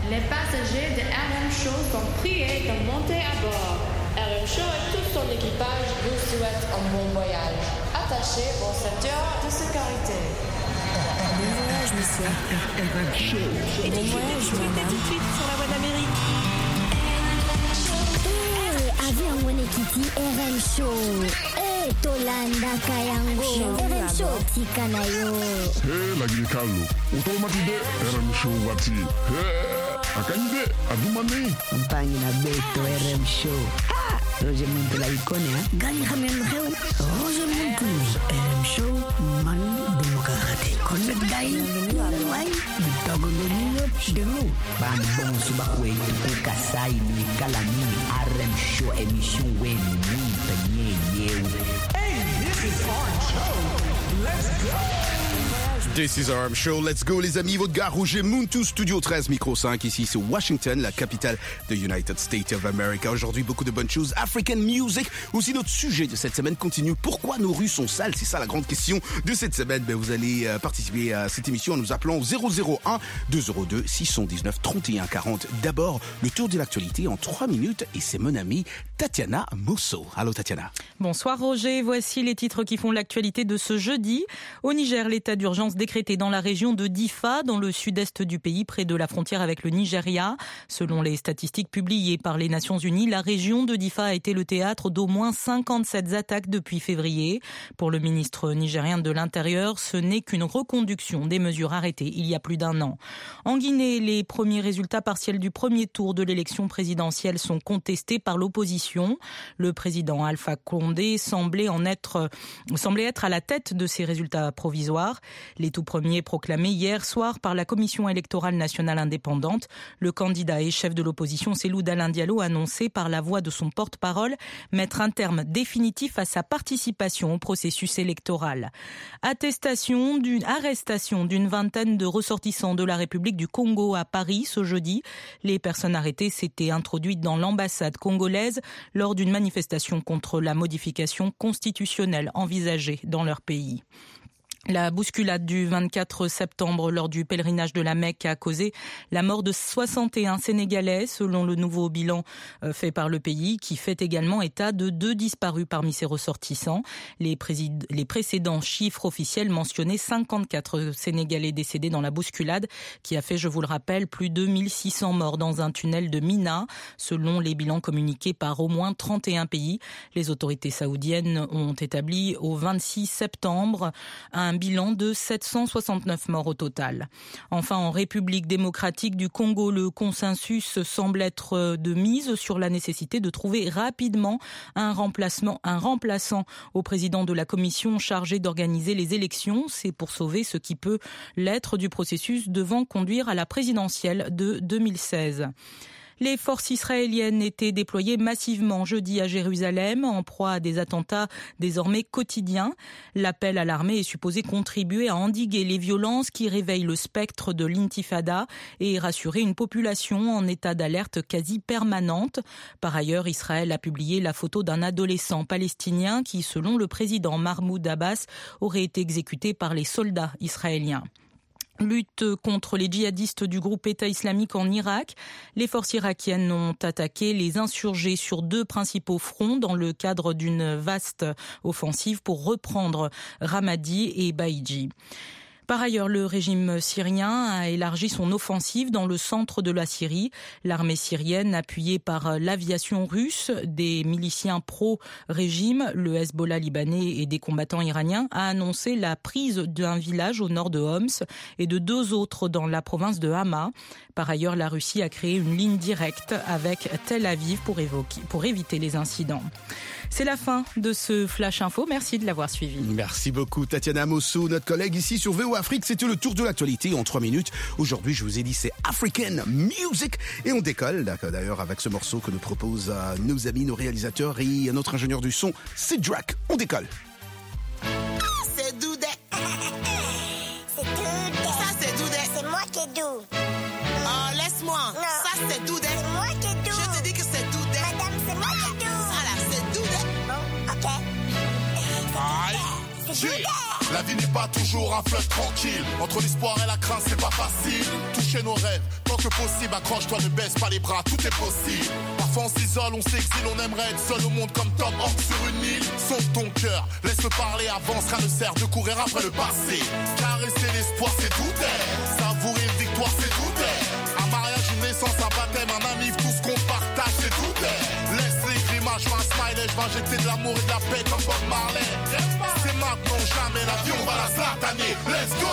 Les passagers de RM Show sont priés de monter à bord. RM Show et tout son équipage vous souhaitent un bon voyage. Attachez vos ceintures de sécurité. Bon voyage, monsieur. RM Show. Et bon voyage, madame. Tout de suite sur la voie d'Amérique. Avion Wenekiti RM Show. Tolanda Kayango. RM Show Tikanayo. La Guinée-Callo. Automatique RM Show Wati. Akanyide Adumani. Campagne na Beto RM Show. Roger Muntu la icône, hein? Gani Hamel Reu. Roger Muntu. RM Show, man démocratique. Connect Dai. Wai. Bitogo Domino. Demo. Ban bon subakwe. Tuku kasai ni kalami. RM Show émission wen ni tanye yew. Hey, this is RM Show. Let's go. This is RM Show, let's go les amis, votre gars Roger Muntu, Studio 13, Micro 5, ici c'est Washington, la capitale de United States of America. Aujourd'hui, beaucoup de bonnes choses, African music. Aussi notre sujet de cette semaine continue, pourquoi nos rues sont sales? C'est ça la grande question de cette semaine. Vous allez participer à cette émission en nous appelant 001-202-619-3140. D'abord, le tour de l'actualité en 3 minutes et c'est mon amie Tatiana Mosso. Allô Tatiana. Bonsoir Roger, voici les titres qui font l'actualité de ce jeudi. Au Niger, l'état d'urgence décrété dans la région de Difa, dans le sud-est du pays, près de la frontière avec le Nigeria. Selon les statistiques publiées par les Nations Unies, la région de Difa a été le théâtre d'au moins 57 attaques depuis février. Pour le ministre nigérien de l'Intérieur, ce n'est qu'une reconduction des mesures arrêtées il y a plus d'1 an. En Guinée, les premiers résultats partiels du premier tour de l'élection présidentielle sont contestés par l'opposition. Le président Alpha Condé semblait être à la tête de ces résultats provisoires. Les tout premiers proclamés hier soir par la Commission électorale nationale indépendante. Le candidat et chef de l'opposition Cellou Dalein Diallo a annoncé par la voix de son porte-parole mettre un terme définitif à sa participation au processus électoral. Arrestation d'une vingtaine de ressortissants de la République du Congo à Paris ce jeudi. Les personnes arrêtées s'étaient introduites dans l'ambassade congolaise lors d'une manifestation contre la modification constitutionnelle envisagée dans leur pays. La bousculade du 24 septembre lors du pèlerinage de la Mecque a causé la mort de 61 Sénégalais, selon le nouveau bilan fait par le pays, qui fait également état de 2 disparus parmi ses ressortissants. Les précédents chiffres officiels mentionnaient 54 Sénégalais décédés dans la bousculade, qui a fait, je vous le rappelle, plus de 1600 morts dans un tunnel de Mina, selon les bilans communiqués par au moins 31 pays. Les autorités saoudiennes ont établi au 26 septembre un bilan de 769 morts au total. Enfin, en République démocratique du Congo, le consensus semble être de mise sur la nécessité de trouver rapidement un remplaçant au président de la commission chargée d'organiser les élections. C'est pour sauver ce qui peut l'être du processus devant conduire à la présidentielle de 2016. Les forces israéliennes étaient déployées massivement jeudi à Jérusalem, en proie à des attentats désormais quotidiens. L'appel à l'armée est supposé contribuer à endiguer les violences qui réveillent le spectre de l'intifada et rassurer une population en état d'alerte quasi permanente. Par ailleurs, Israël a publié la photo d'un adolescent palestinien qui, selon le président Mahmoud Abbas, aurait été exécuté par les soldats israéliens. Lutte contre les djihadistes du groupe État islamique en Irak. Les forces irakiennes ont attaqué les insurgés sur 2 principaux fronts dans le cadre d'une vaste offensive pour reprendre Ramadi et Baïdji. Par ailleurs, le régime syrien a élargi son offensive dans le centre de la Syrie. L'armée syrienne, appuyée par l'aviation russe, des miliciens pro-régime, le Hezbollah libanais et des combattants iraniens, a annoncé la prise d'un village au nord de Homs et de 2 autres dans la province de Hama. Par ailleurs, la Russie a créé une ligne directe avec Tel Aviv pour éviter les incidents. C'est la fin de ce Flash Info. Merci de l'avoir suivi. Merci beaucoup Tatiana Mosso, notre collègue ici sur VOA Afrique. C'était le tour de l'actualité en 3 minutes. Aujourd'hui, je vous ai dit, c'est African Music. Et on décolle, d'ailleurs, avec ce morceau que nous proposent nos amis, nos réalisateurs et notre ingénieur du son, Sid Drac. On décolle. C'est Doudé. C'est Doudé. Ça, c'est Doudé. C'est moi qui est doux. Oh, laisse-moi. Non. Ça, c'est Doudé. C'est moi qui est doux. Je te dis que c'est Doudé. Madame, c'est moi qui est doux. Ça, là, c'est Doudé. Bon, ok. Aïe. C'est Doudé. La vie n'est pas toujours un fleuve tranquille. Entre l'espoir et la crainte, c'est pas facile. Toucher nos rêves, tant que possible. Accroche-toi, ne baisse pas les bras, tout est possible. Parfois on s'isole, on s'exile, on aimerait être seul au monde comme Tom Hanks sur une île. Sauve ton cœur, laisse-le parler, avance, rien ne sert de courir après le passé. Caresser l'espoir, c'est tout est. Savourer une victoire, c'est tout est. Un mariage, une naissance, un baptême, un ami, tout ce qu'on partage, c'est tout est. Laisse les grimaces, je vais un smiley, je vais injecter de l'amour et de la paix comme Bob Marley. C'est maintenant, jamais, la vie, on va la slataner. Let's go!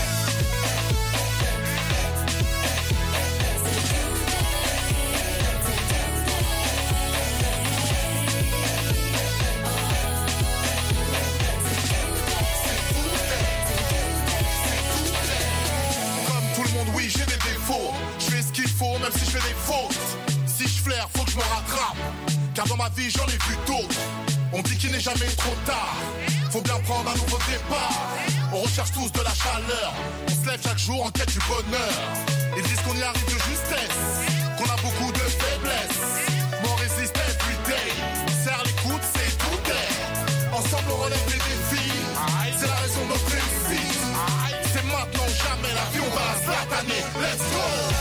Oui, j'ai des défauts, je fais ce qu'il faut même si je fais des fautes. Si je flaire, faut que je me rattrape, car dans ma vie j'en ai vu d'autres. On dit qu'il n'est jamais trop tard, faut bien prendre un nouveau départ. On recherche tous de la chaleur, on se lève chaque jour en quête du bonheur. Ils disent qu'on y arrive de justesse, qu'on a beaucoup de faiblesses. Mais on résiste every day, serre les coudes, c'est tout est. Ensemble on relève les défis, c'est la raison de notre réussite. C'est maintenant ou jamais, la vie on va la slataner. Let's go!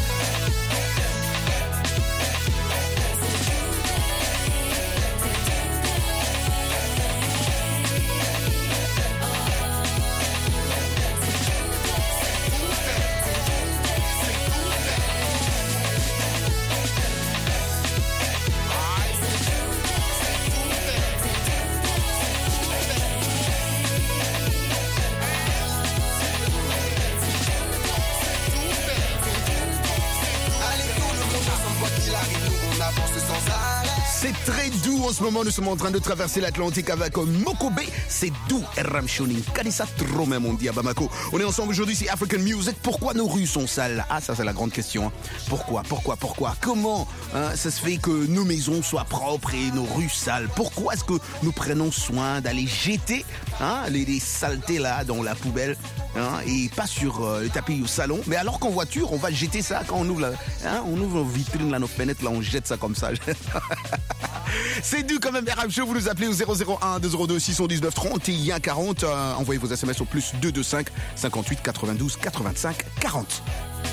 C'est très doux en ce moment, nous sommes en train de traverser l'Atlantique avec Mokobé. C'est doux, RM Shoning. Kadissa trop même, on dit à Bamako. On est ensemble aujourd'hui, c'est African Music. Pourquoi nos rues sont sales? Ah, ça c'est la grande question. Hein. Pourquoi? Comment ça se fait que nos maisons soient propres et nos rues sales? Pourquoi est-ce que nous prenons soin d'aller jeter les saletés là dans la poubelle et pas sur le tapis au salon? Mais alors qu'en voiture, on va jeter ça quand on ouvre on ouvre nos vitrines, là, nos fenêtres, là, on jette ça comme ça. C'est du quand même RM Show, vous nous appelez au 001 202 619 31 40. Envoyez vos SMS au plus 225 58 92 85 40.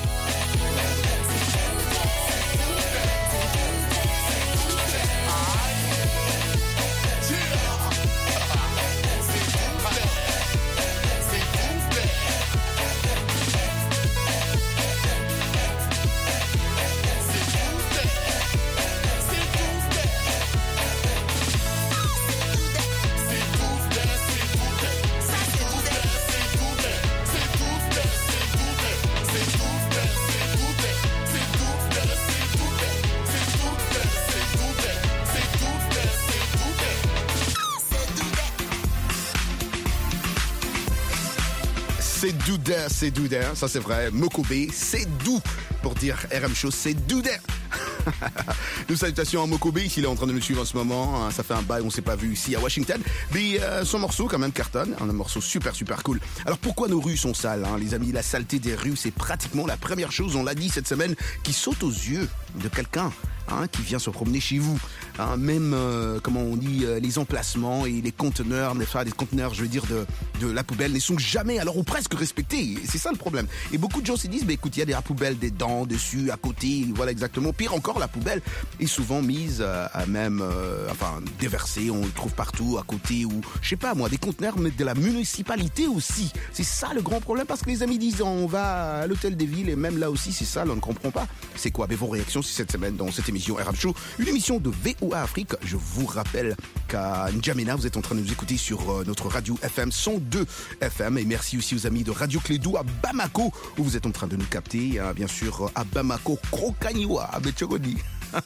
C'est doux d'air, ça c'est vrai. Mokobé, c'est doux. Pour dire RM Show, c'est doux d'air. Nous salutations à Mokobé, il est en train de nous suivre en ce moment. Ça fait un bail, on s'est pas vu ici à Washington. Mais son morceau quand même cartonne, un morceau super cool. Alors pourquoi nos rues sont sales, les amis? La saleté des rues, c'est pratiquement la première chose, on l'a dit cette semaine, qui saute aux yeux de quelqu'un qui vient se promener chez vous. Même, comment on dit, les emplacements et les conteneurs, les conteneurs, je veux dire, de la poubelle ne sont jamais, alors ou presque respectés. C'est ça le problème. Et beaucoup de gens se disent, écoute, il y a des poubelles dedans, dessus, à côté, voilà exactement. Pire encore, la poubelle est souvent mise à même, déversée, on le trouve partout, à côté, ou, je sais pas moi, des conteneurs, mais de la municipalité aussi. C'est ça le grand problème, parce que les amis disent, on va à l'hôtel des villes, et même là aussi, c'est ça, on ne comprend pas. C'est quoi? Mais vos réactions, c'est cette semaine dans cette émission RM Show, une émission de VOA Afrique. Je vous rappelle qu'à N'Djamena, vous êtes en train de nous écouter sur notre radio FM 102 FM. Et merci aussi aux amis de Radio Clédou à Bamako, où vous êtes en train de nous capter, bien sûr, à Bamako, Krokaniwa, à Betchogodi.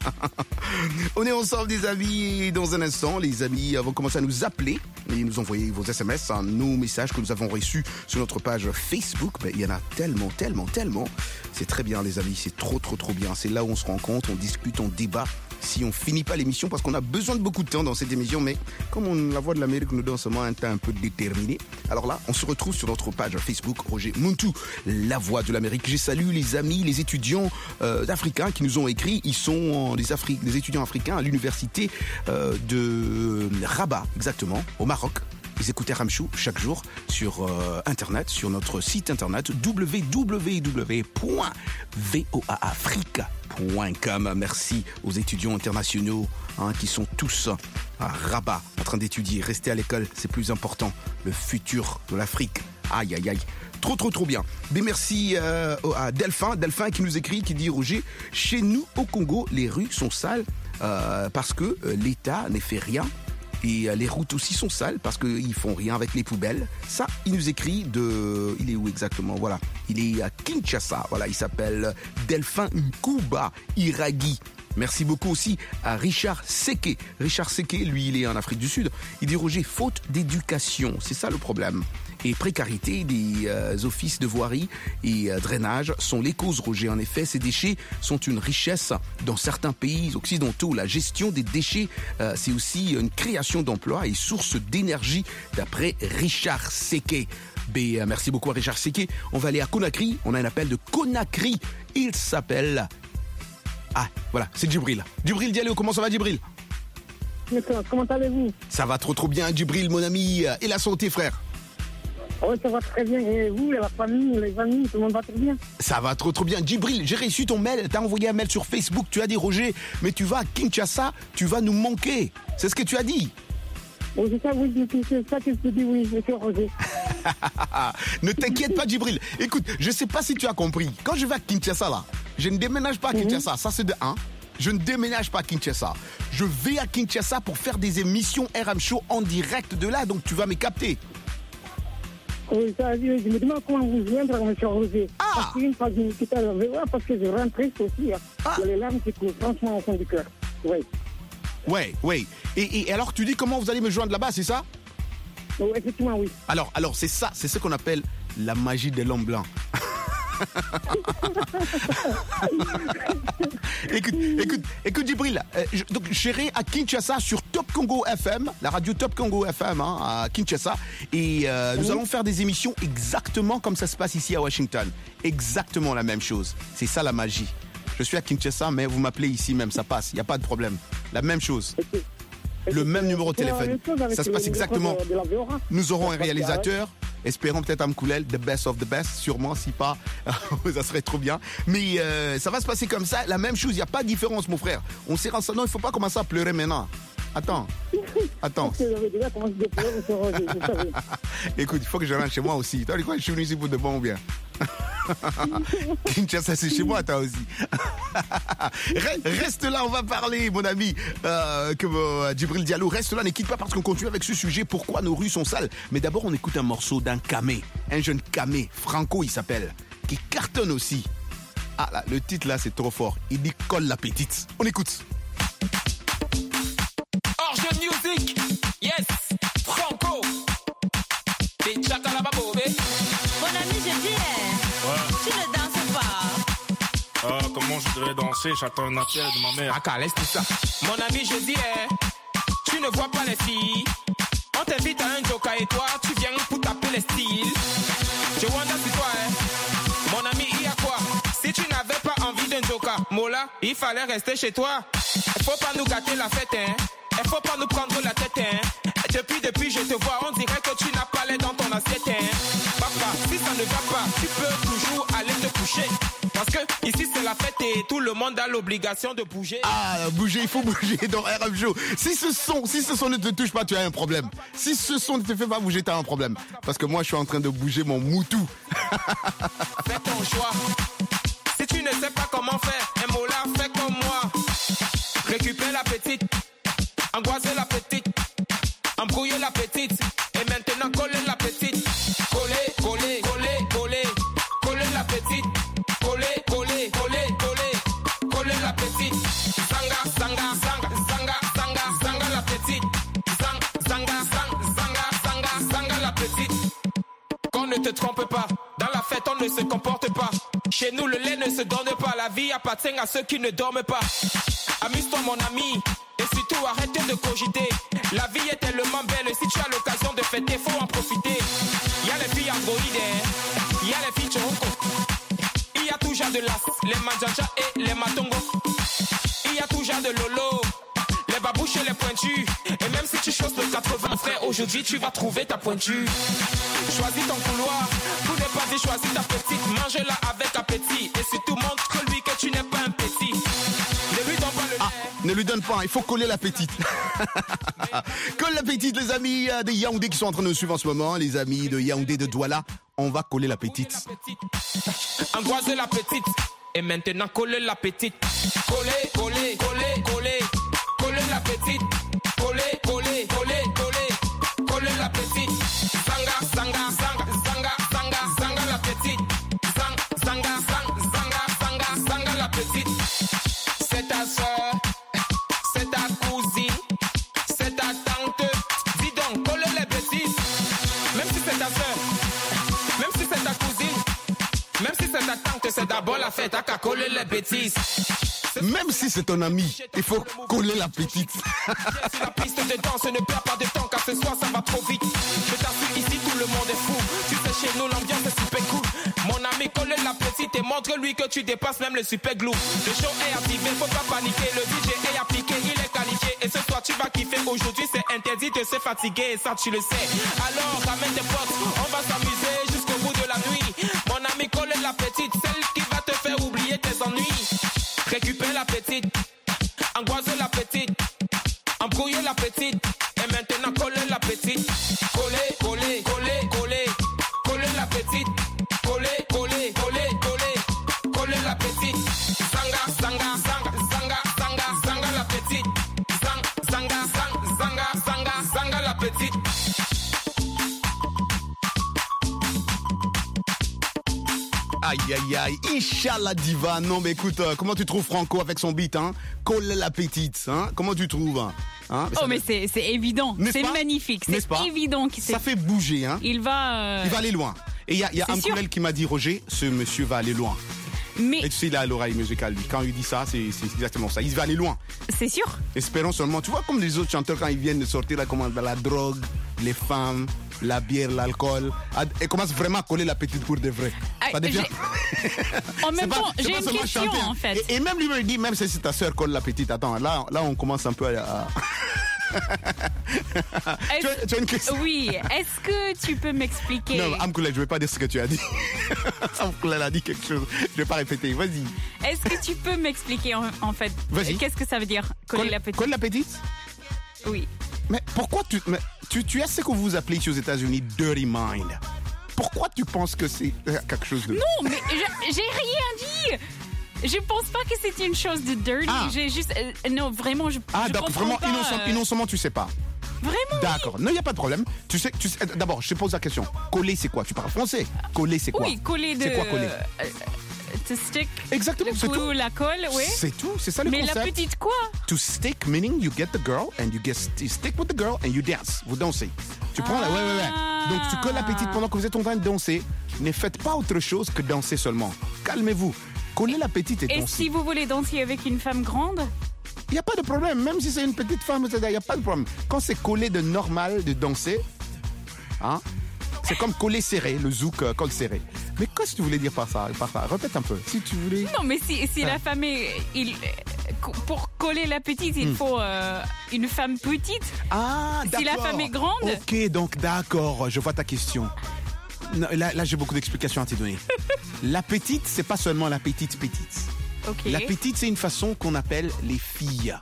On est ensemble, des amis, et dans un instant, les amis vont commencer à nous appeler et nous envoyer vos SMS, nos messages que nous avons reçus sur notre page Facebook. Il y en a tellement. C'est très bien, les amis, c'est trop bien. C'est là où on se rencontre, on discute, on débat. Si on finit pas l'émission, parce qu'on a besoin de beaucoup de temps dans cette émission, mais comme la Voix de l'Amérique nous donne seulement un temps un peu déterminé, alors là, on se retrouve sur notre page Facebook, Roger Muntu, La Voix de l'Amérique. Je salue les amis, les étudiants africains qui nous ont écrit. Ils sont des étudiants africains à l'université de Rabat, exactement, au Maroc. Vous écoutez RM Show chaque jour sur Internet, sur notre site Internet www.voaafrica.com. Merci aux étudiants internationaux qui sont tous à Rabat en train d'étudier. Restez à l'école, c'est plus important. Le futur de l'Afrique. Aïe, aïe, aïe. Trop bien. Mais merci à Delphin qui nous écrit, qui dit Roger, chez nous au Congo, les rues sont sales parce que l'État ne fait rien. Et les routes aussi sont sales parce qu'ils font rien avec les poubelles. Ça, il nous écrit de... Il est où exactement? Voilà. Il est à Kinshasa. Voilà, il s'appelle Delphin Nkuba Iragi. Merci beaucoup aussi à Richard Seke. Richard Seke, lui, il est en Afrique du Sud. Il dit Roger, faute d'éducation. C'est ça le problème. Et précarité des offices de voirie et drainage sont les causes, Roger. En effet, ces déchets sont une richesse dans certains pays occidentaux. La gestion des déchets, c'est aussi une création d'emplois et source d'énergie, d'après Richard Seke. Merci beaucoup à Richard Seke. On va aller à Conakry. On a un appel de Conakry. Il s'appelle... Ah, voilà, c'est Djibril. Djibril Diallo, comment ça va, Djibril? Comment allez-vous? Ça va trop bien, Djibril, mon ami. Et la santé, frère? Oui, ça va très bien. Et vous, la famille, les amis, tout le monde va très bien? Ça va trop bien. Djibril, j'ai reçu ton mail. T'as envoyé un mail sur Facebook. Tu as dit, Roger, mais tu vas à Kinshasa, tu vas nous manquer. C'est ce que tu as dit? Oui, c'est ça, oui, c'est ça que je te dis, oui, monsieur Roger. Ne t'inquiète pas, Djibril. Écoute, je sais pas si tu as compris. Quand je vais à Kinshasa, là, je ne déménage pas à Kinshasa. Ça, c'est de 1. Je ne déménage pas à Kinshasa. Je vais à Kinshasa pour faire des émissions RM Show en direct de là. Donc, tu vas me capter. Oui, ça, je me demande comment vous joindre, M. Roger. Parce qu'une fois, je me quitte à la VOA parce que je rentre triste aussi. Il y a les larmes qui courent franchement au fond du cœur. Oui. Ouais. Et alors, tu dis comment vous allez me joindre là-bas, c'est ça? Oui, effectivement, oui. Alors, c'est ça, c'est ce qu'on appelle la magie de l'homme blanc. Écoute, Djibril, donc j'irai à Kinshasa sur Top Congo FM, la radio Top Congo FM à Kinshasa, et nous allons faire des émissions exactement comme ça se passe ici à Washington. Exactement la même chose. C'est ça la magie. Je suis à Kinshasa, mais vous m'appelez ici même, ça passe, il n'y a pas de problème. La même chose. Le même numéro de téléphone. Ça se passe exactement. Nous aurons un réalisateur. Espérons peut-être Amkoulel, the best of the best. Sûrement, si pas, ça serait trop bien. Mais ça va se passer comme ça. La même chose, il n'y a pas de différence, mon frère. On s'est renseigné, il ne faut pas commencer à pleurer maintenant. Attends. Écoute, il faut que je rentre chez moi aussi. T'as dit quoi, je suis venu ici pour de bon ou bien? Kinshasa, c'est chez moi, toi aussi. Reste là, on va parler, mon ami, Djibril Diallo. Reste là, ne quitte pas parce qu'on continue avec ce sujet. Pourquoi nos rues sont sales? Mais d'abord, on écoute un morceau d'un camé, un jeune camé, Franco, il s'appelle, qui cartonne aussi. Ah là, le titre là, c'est trop fort. Il dit colle la petite. On écoute. Orge Music, yes, Franco. Des chakalababo, mon ami, je dis, tu ne danses pas. Comment je devrais danser? J'attends un appel de ma mère. Ah, laisse tout ça. Mon ami, je dis, tu ne vois pas les filles. On t'invite à un joker et toi, tu viens pour taper les styles. Je wonder si toi, mon ami, il y a quoi? Si tu n'avais pas envie d'un joker, Mola, il fallait rester chez toi. Il faut pas nous gâter la fête, Il faut pas nous prendre la tête, Depuis, je te vois, on dirait que tu n'as pas l'air dans ton assiette, Papa, si ça ne va pas, tu peux toujours aller te coucher. Parce que ici c'est la fête et tout le monde a l'obligation de bouger. Ah, bouger, il faut bouger dans RM Show. Si ce son ne te touche pas, tu as un problème. Si ce son ne te fait pas bouger, tu as un problème. Parce que moi, je suis en train de bouger mon moutou. Fais ton choix. Si tu ne sais pas comment faire, un mot là, fais comme moi. Récupère la petite, angoisser la petite, embrouiller la petite, et maintenant coller la petite. Coller la petite. Coller la petite. Zanga la petite. Zanga la petite. Qu'on ne te trompe pas, dans la fête on ne se comporte pas. Chez nous le lait ne se donne pas, la vie appartient à ceux qui ne dorment pas. Amuse-toi mon ami, et surtout arrête de cogiter. La vie est tellement belle, si tu as l'occasion de fêter, faut en profiter. Il y a les filles androïdes, il y a les filles choronko. Il y a tout genre de las, les manjaja et les matongo. Il y a tout genre de lolo, les babouches et les pointus. Et même si tu choses le 80, frère, aujourd'hui Aujourd'hui, tu vas trouver ta pointure. Choisis ton couloir. Tout n'est pas dit, choisis ta petite. Mange-la avec appétit. Et surtout, montre-lui que tu n'es pas un petit. Ne lui donne pas le lait. Ne lui donne pas, il faut coller la petite. Colle la petite, les amis de Yaoundé qui sont en train de nous suivre en ce moment. Les amis de Yaoundé, de Douala. On va coller la petite. Angoisez la petite. Et maintenant, collez la petite. Collez, collez, collez, collez. Collez la petite. Collez, collez, collez, collez. Collez la petite. Zanga, zanga, zanga, zanga, zanga, zanga la petite. Zanga, zanga, zanga, zanga, zanga la petite. C'est ta soeur, c'est ta cousine, c'est ta tante. Dis donc, collez les bêtises. Même si c'est ta soeur, même si c'est ta cousine, même si c'est ta tante, c'est d'abord la fête. T'as qu'à coller les bêtises. Même si c'est ton ami, il faut coller la petite. Sur la piste de danse, ne perds pas de temps, car ce soir ça va trop vite. Je t'assure, ici tout le monde est fou. Tu sais, chez nous l'ambiance est super cool. Mon ami, colle la petite et montre-lui que tu dépasses même le super glue. Le show est activé, faut pas paniquer. Le DJ est appliqué, il est qualifié. Et ce soir tu vas kiffer. Aujourd'hui c'est interdit de se fatiguer, et ça tu le sais. Alors ramène tes potes, on va s'amuser jusqu'au bout de la nuit. Mon ami, colle la petite, celle qui va te faire oublier tes ennuis. Récupère la petite, angoisse la petite, embrouiller la petite, et maintenant coller la petite. Coller, coller, coller, coller, coller la petite. Coller, coller, coller, coller, coller la petite. Zanga, zanga, zanga, zanga, zanga, zanga la petite. Zanga, zanga, zanga, zanga, zanga la petite. Aïe, aïe, aïe, Inch'Allah Diva. Non, mais écoute, comment tu trouves Franco avec son beat, hein? Colle la petite, hein? Comment tu trouves, hein? Oh, mais c'est évident. C'est magnifique. C'est évident. Ça fait bouger, hein? Il va aller loin. Et il y a Amkoulel qui m'a dit, Roger, ce monsieur va aller loin. Mais... Et tu sais, il a l'oreille musicale, lui. Quand il dit ça, c'est exactement ça. Il va aller loin. C'est sûr. Espérons seulement. Tu vois, comme les autres chanteurs, quand ils viennent de sortir, là, comment la drogue, les femmes, la bière, l'alcool, et commencent vraiment à coller la petite pour de vrai. Ça devient... En même temps, j'ai une question, en fait. Et même lui me dit, même si ta sœur colle la petite, attends, là on commence un peu à... tu as une question? Oui, est-ce que tu peux m'expliquer? Non, Amkoulel, je ne vais pas dire ce que tu as dit. Amkoulel a dit quelque chose, je ne vais pas répéter, vas-y. Est-ce que tu peux m'expliquer en fait? Vas-y. Qu'est-ce que ça veut dire, coller la petite? Coller la petite? Oui. Mais pourquoi tu as ce que vous appelez ici aux États-Unis dirty mind? Pourquoi tu penses que c'est quelque chose de... Non, mais j'ai rien dit. Je pense pas que c'est une chose de dirty. J'ai juste... non, vraiment, je donc vraiment, pas, innocemment, tu sais pas. Vraiment? D'accord. Non, il n'y a pas de problème. Tu sais, d'abord, je te pose la question. Coller, c'est quoi? Tu parles français. Coller, c'est quoi? Oui, coller de... C'est quoi coller? To stick. Exactement, c'est tout. La colle, oui. C'est tout, c'est ça le concept. Mais la petite quoi? To stick, meaning you get the girl and you stick with the girl and you dance. Vous dansez. Tu prends la... Ouais. Donc, tu colles la petite pendant que vous êtes en train de danser. Ne faites pas autre chose que danser seulement. Calmez-vous. Collez la petite et dansez. Et si vous voulez danser avec une femme grande? Il n'y a pas de problème. Même si c'est une petite femme, il n'y a pas de problème. Quand c'est collé de normal, de danser, hein, c'est comme coller serré, le zouk, col serré. Mais qu'est-ce que tu voulais dire par ça? Répète un peu. Si tu voulais... Non, mais si la femme est... pour coller la petite, il faut une femme petite. Ah, d'accord. Si la femme est grande... Ok, donc d'accord, je vois ta question. Non, là, j'ai beaucoup d'explications à te donner. La petite, c'est pas seulement la petite. Okay. La petite, c'est une façon qu'on appelle les filles.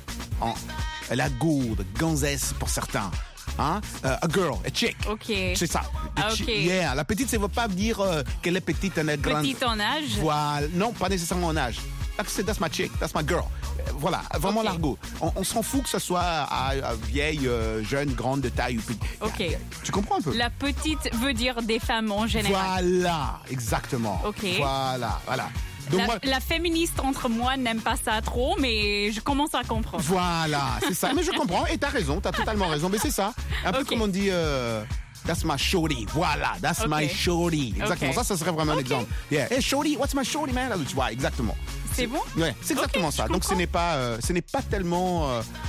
La gourde, gonzesse pour certains. Hein? A girl, a chick. Ok. C'est ça. Yeah. La petite, ça ne veut pas dire qu'elle est petite, elle est grande. Petite en âge? Voilà. Non, pas nécessairement en âge. That's my chick, that's my girl. Voilà, vraiment l'argot. On s'en fout que ce soit vieille, jeune, grande, de taille ou petite. Ok. Tu comprends un peu? La petite veut dire des femmes en général. Voilà, exactement. Ok. Voilà. Donc la féministe entre moi n'aime pas ça trop, mais je commence à comprendre. Voilà, c'est ça. Mais je comprends et t'as raison, t'as totalement raison. Mais c'est ça. Un peu comme on dit... That's my shorty. Voilà, that's my shorty. Exactement. Ça serait vraiment un exemple. Yeah. Hey, shorty, what's my shorty, man? Tu vois, exactement. C'est bon? Ouais, c'est exactement ça. Donc, ce n'est pas tellement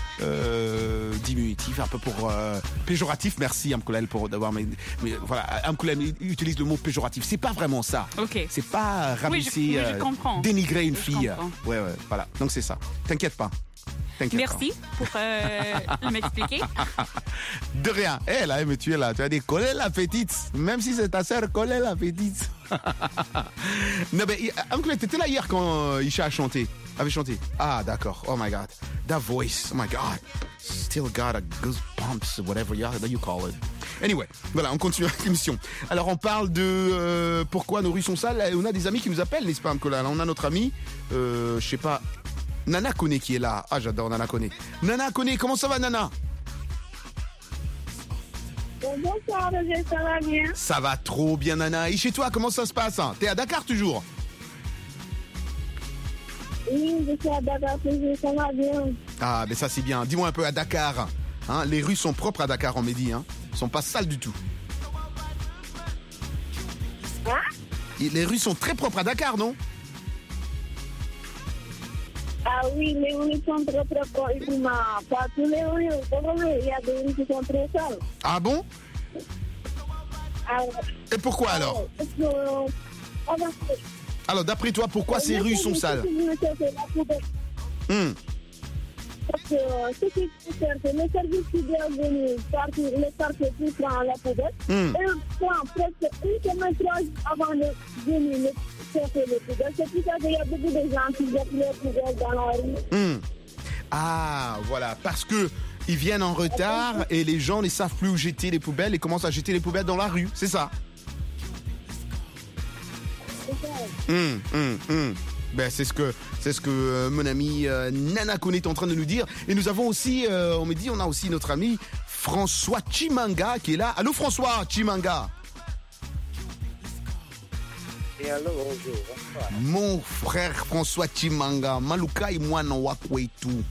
diminutif, un peu pour péjoratif. Merci, Amkoulel, pour d'avoir... Mais voilà, Amkoulel utilise le mot péjoratif. C'est pas vraiment ça. Ok. C'est pas rabaisser, je comprends. dénigrer une fille. Ouais, voilà. Donc, c'est ça. T'inquiète pas. T'inquiète Merci pour m'expliquer. De rien. Eh là, mais tu es là. Tu as dit coller la petite. Même si c'est ta sœur, coller la petite. Non, mais Uncle, t'étais là hier quand Isha avait chanté. Ah, d'accord. Oh my God. That voice. Oh my God. Still got a goosebumps, whatever you call it. Anyway, voilà, on continue avec l'émission. Alors, on parle de pourquoi nos rues sont sales. Et on a des amis qui nous appellent, n'est-ce pas, Uncle? On a notre ami, je sais pas, Nana Kone qui est là. Ah, j'adore Nana Kone. Nana Kone, comment ça va, Nana? Bonsoir, ça va bien? Ça va trop bien, Nana. Et chez toi, comment ça se passe? T'es à Dakar toujours? Oui, je suis à Dakar toujours, ça va bien. Ah, mais ça c'est bien. Dis-moi un peu, à Dakar, hein, les rues sont propres à Dakar, on m'a dit, hein. Elles sont pas sales du tout. Hein? Et les rues sont très propres à Dakar, non? Ah oui, les rues sont très propres. Pas tous les rues, il y a des rues qui sont très sales. Ah bon? Et pourquoi alors? Alors d'après toi, pourquoi ces rues sont sales? Parce que ce qui concerne le service qui doit venir partir, le quartier qui prend la poubelle, et prend presque une semaine, 3 jours avant de venir chercher les poubelles. C'est pour ça qu'il y a beaucoup de gens qui jettent les poubelles dans la rue. Ah, voilà, parce que ils viennent en retard et les gens ne savent plus où jeter les poubelles et commencent à jeter les poubelles dans la rue, c'est ça? Ben, c'est ce que mon ami Nana Kone est en train de nous dire. Et nous avons aussi, on me dit, on a aussi notre ami François Chimanga qui est là. Allô François Chimanga. Et allô, bonjour. Bonsoir. Mon frère François Chimanga, Maluka et moi non wakwetu.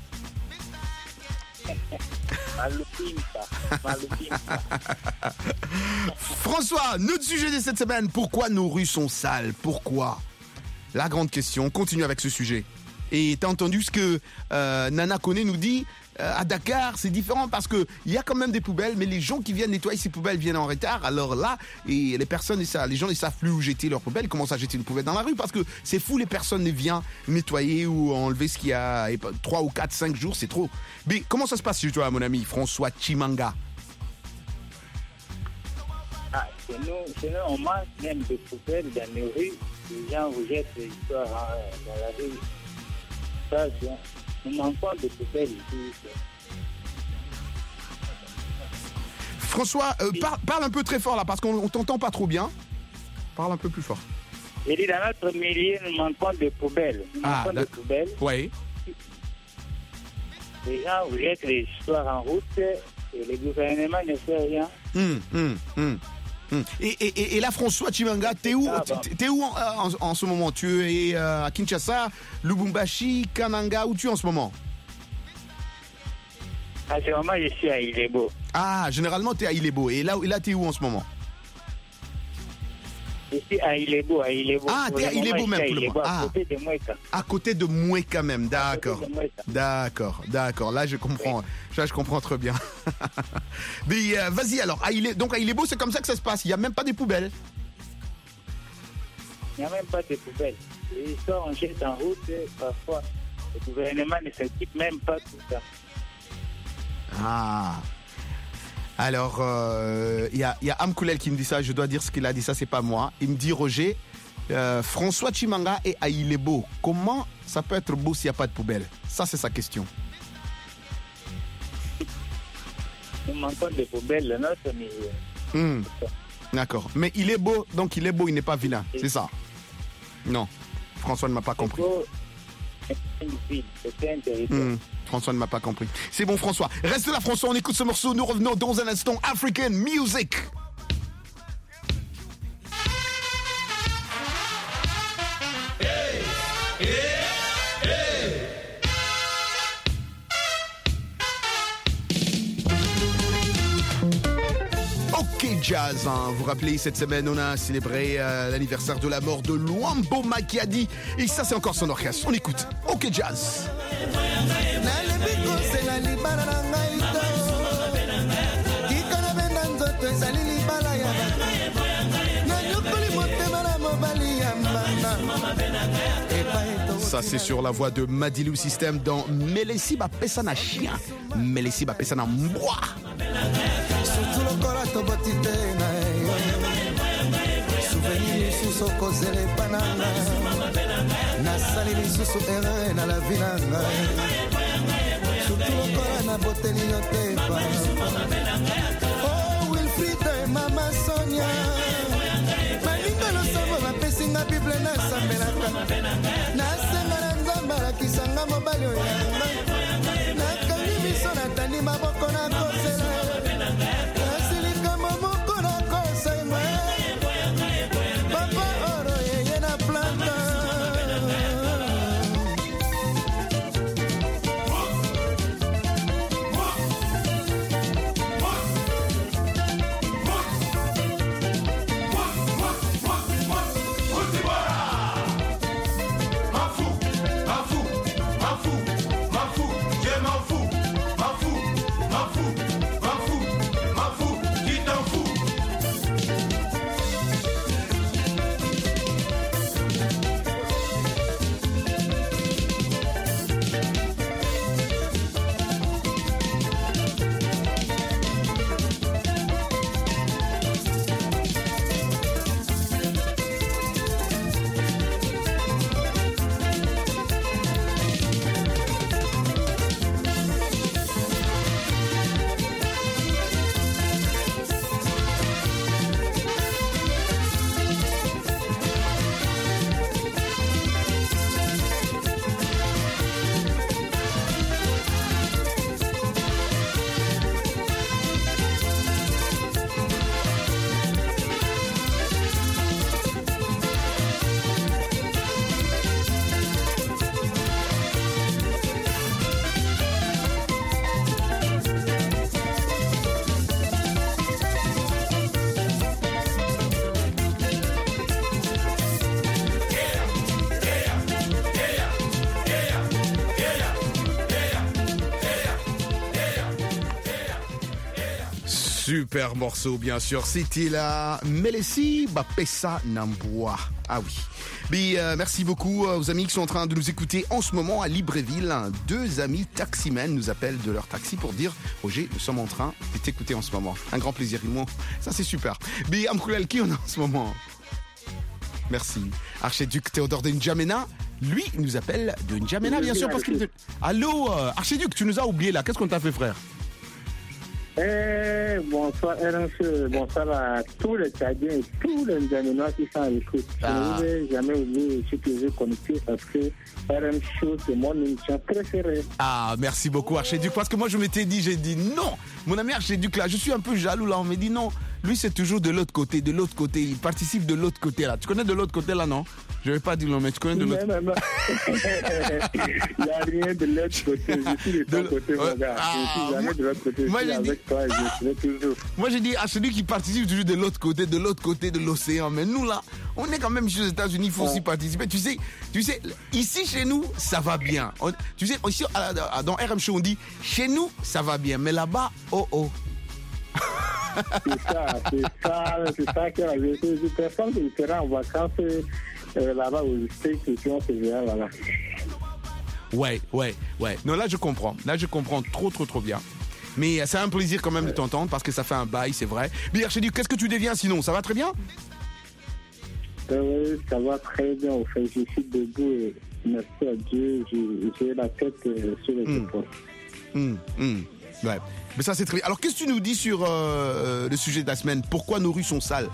François, notre sujet de cette semaine, pourquoi nos rues sont sales? Pourquoi? La grande question, on continue avec ce sujet. Et t'as entendu ce que Nana Kone nous dit? À Dakar, c'est différent parce que il y a quand même des poubelles, mais les gens qui viennent nettoyer ces poubelles viennent en retard. Alors là, et les gens ne savent plus où jeter leurs poubelles, commencent à jeter les poubelles dans la rue parce que c'est fou, les personnes ne viennent nettoyer ou enlever ce qu'il y a 3 ou 4, 5 jours, c'est trop. Mais comment ça se passe chez toi, mon ami François Chimanga? Chez nous, on mange même des poubelles dans les rues. Les gens vous jettent des histoires dans la rue. Ça, nous manquons de poubelles ici. François, parle un peu très fort là, parce qu'on t'entend pas trop bien. Parle un peu plus fort. J'ai dit, dans notre milieu, nous manquons de poubelles. De poubelles. Oui. Les gens vous jettent des histoires en route et le gouvernement ne fait rien. Et là, François Chimanga, t'es où en ce moment? Tu es à Kinshasa, Lubumbashi, Kananga, où tu es en ce moment? À ce moment, je suis à Ilebo. Ah, généralement, t'es à Ilebo. Et là t'es où en ce moment? Je suis à Ilebo. Ah, t'es à Ilebo même pour le moment. À côté de Moueka. À côté de Moueka même, d'accord. Là, je comprends. Je comprends très bien. Mais vas-y alors, donc à Ilebo, c'est comme ça que ça se passe. Il n'y a même pas de poubelles. Il n'y a même pas de poubelles. Les histoires, on jette en route. Parfois, le gouvernement ne s'occupe même pas de tout ça. Ah. Alors, il y a Amkoulel qui me dit ça, je dois dire ce qu'il a dit, ça c'est pas moi. Il me dit, Roger, François Chimanga est à Ilebo. Comment ça peut être beau s'il n'y a pas de poubelle? Ça c'est sa question. Nous manquons de poubelles dans notre milieu. D'accord. Mais il est beau, donc il est beau, il n'est pas vilain, c'est ça? Non, François ne m'a pas compris. François ne m'a pas compris. C'est bon, François. Reste là, François, on écoute ce morceau. Nous revenons dans un instant. African Music. Hey, hey, hey. Ok Jazz, hein. Vous vous rappelez, cette semaine, on a célébré l'anniversaire de la mort de Luambo Makiadi. Et ça, c'est encore son orchestre. On écoute. Ok Jazz. Ça, c'est sur la voix de Madilu System dans Melesi Bapesa na chien. Melesi Bapesa na mbwa. Surtout le corps à tobotite na souvenir lisusu okozela epananga nasali lisusu erreur na la vie na ngai surtout lokola na boteli yo te oh Wilfried mama Sonia baninga losambo bapesinga bible nasambelaka nasenga na nzambe alakisanga mobali oyo yanga nakangi miso natandi maboko na kosela nasilika momoko na kosenga papa oro yeye na planta Super morceau, bien sûr. C'était la Melesi Bapesa Namboa. Ah oui. Mais, merci beaucoup aux amis qui sont en train de nous écouter en ce moment à Libreville. 2 amis taximens nous appellent de leur taxi pour dire Roger, nous sommes en train de t'écouter en ce moment. Un grand plaisir, Rimon. Ça, c'est super. Mais Amkoulel, qui on a en ce moment? Merci. Archiduc Théodore de N'Djamena, lui, il nous appelle de N'Djamena, bien sûr, parce qu'il... Allô, Archiduc, tu nous as oublié là. Qu'est-ce qu'on t'a fait, frère? Bonsoir RMC, bonsoir à tous les Tchadiens et tous les N'Djamenois qui sont à l'écoute. Je ne vais jamais oublier ce que j'ai connecté parce que RMC Show, c'est mon émission préférée. Ah, merci beaucoup Archiduc, parce que moi je m'étais dit, j'ai dit non. Mon ami Archiduc là, je suis un peu jaloux là, on m'a dit non. Lui c'est toujours de l'autre côté, il participe de l'autre côté là. Tu connais de l'autre côté là, non? Je ne vais pas dire non, mais tu connais de l'autre côté. Non. Il n'y a rien de l'autre côté, je suis de ton côté mon gars. Je ne suis jamais de l'autre côté, je suis avec toi et je serai toujours. Moi j'ai dit à celui qui participe toujours de l'autre côté de l'océan, mais nous là, on est quand même chez les États-Unis, il faut aussi participer. Tu sais, ici chez nous, ça va bien. Tu sais, ici dans RM Show, on dit chez nous, ça va bien, mais là-bas, oh oh. c'est ça qui est la vérité. Je personne qui sera en vacances là-bas aux States et puis on se verra là-bas. Ouais. Non, là je comprends trop bien. Mais c'est un plaisir quand même de t'entendre parce que ça fait un bail, c'est vrai. Mais Archiduc, qu'est-ce que tu deviens sinon? Ça va très bien? Oui, ça va très bien. En fait, je suis debout et merci à Dieu, j'ai la tête sur les épaules. Ouais. Mais ça c'est très bien. Alors qu'est-ce que tu nous dis sur le sujet de la semaine? Pourquoi nos rues sont sales?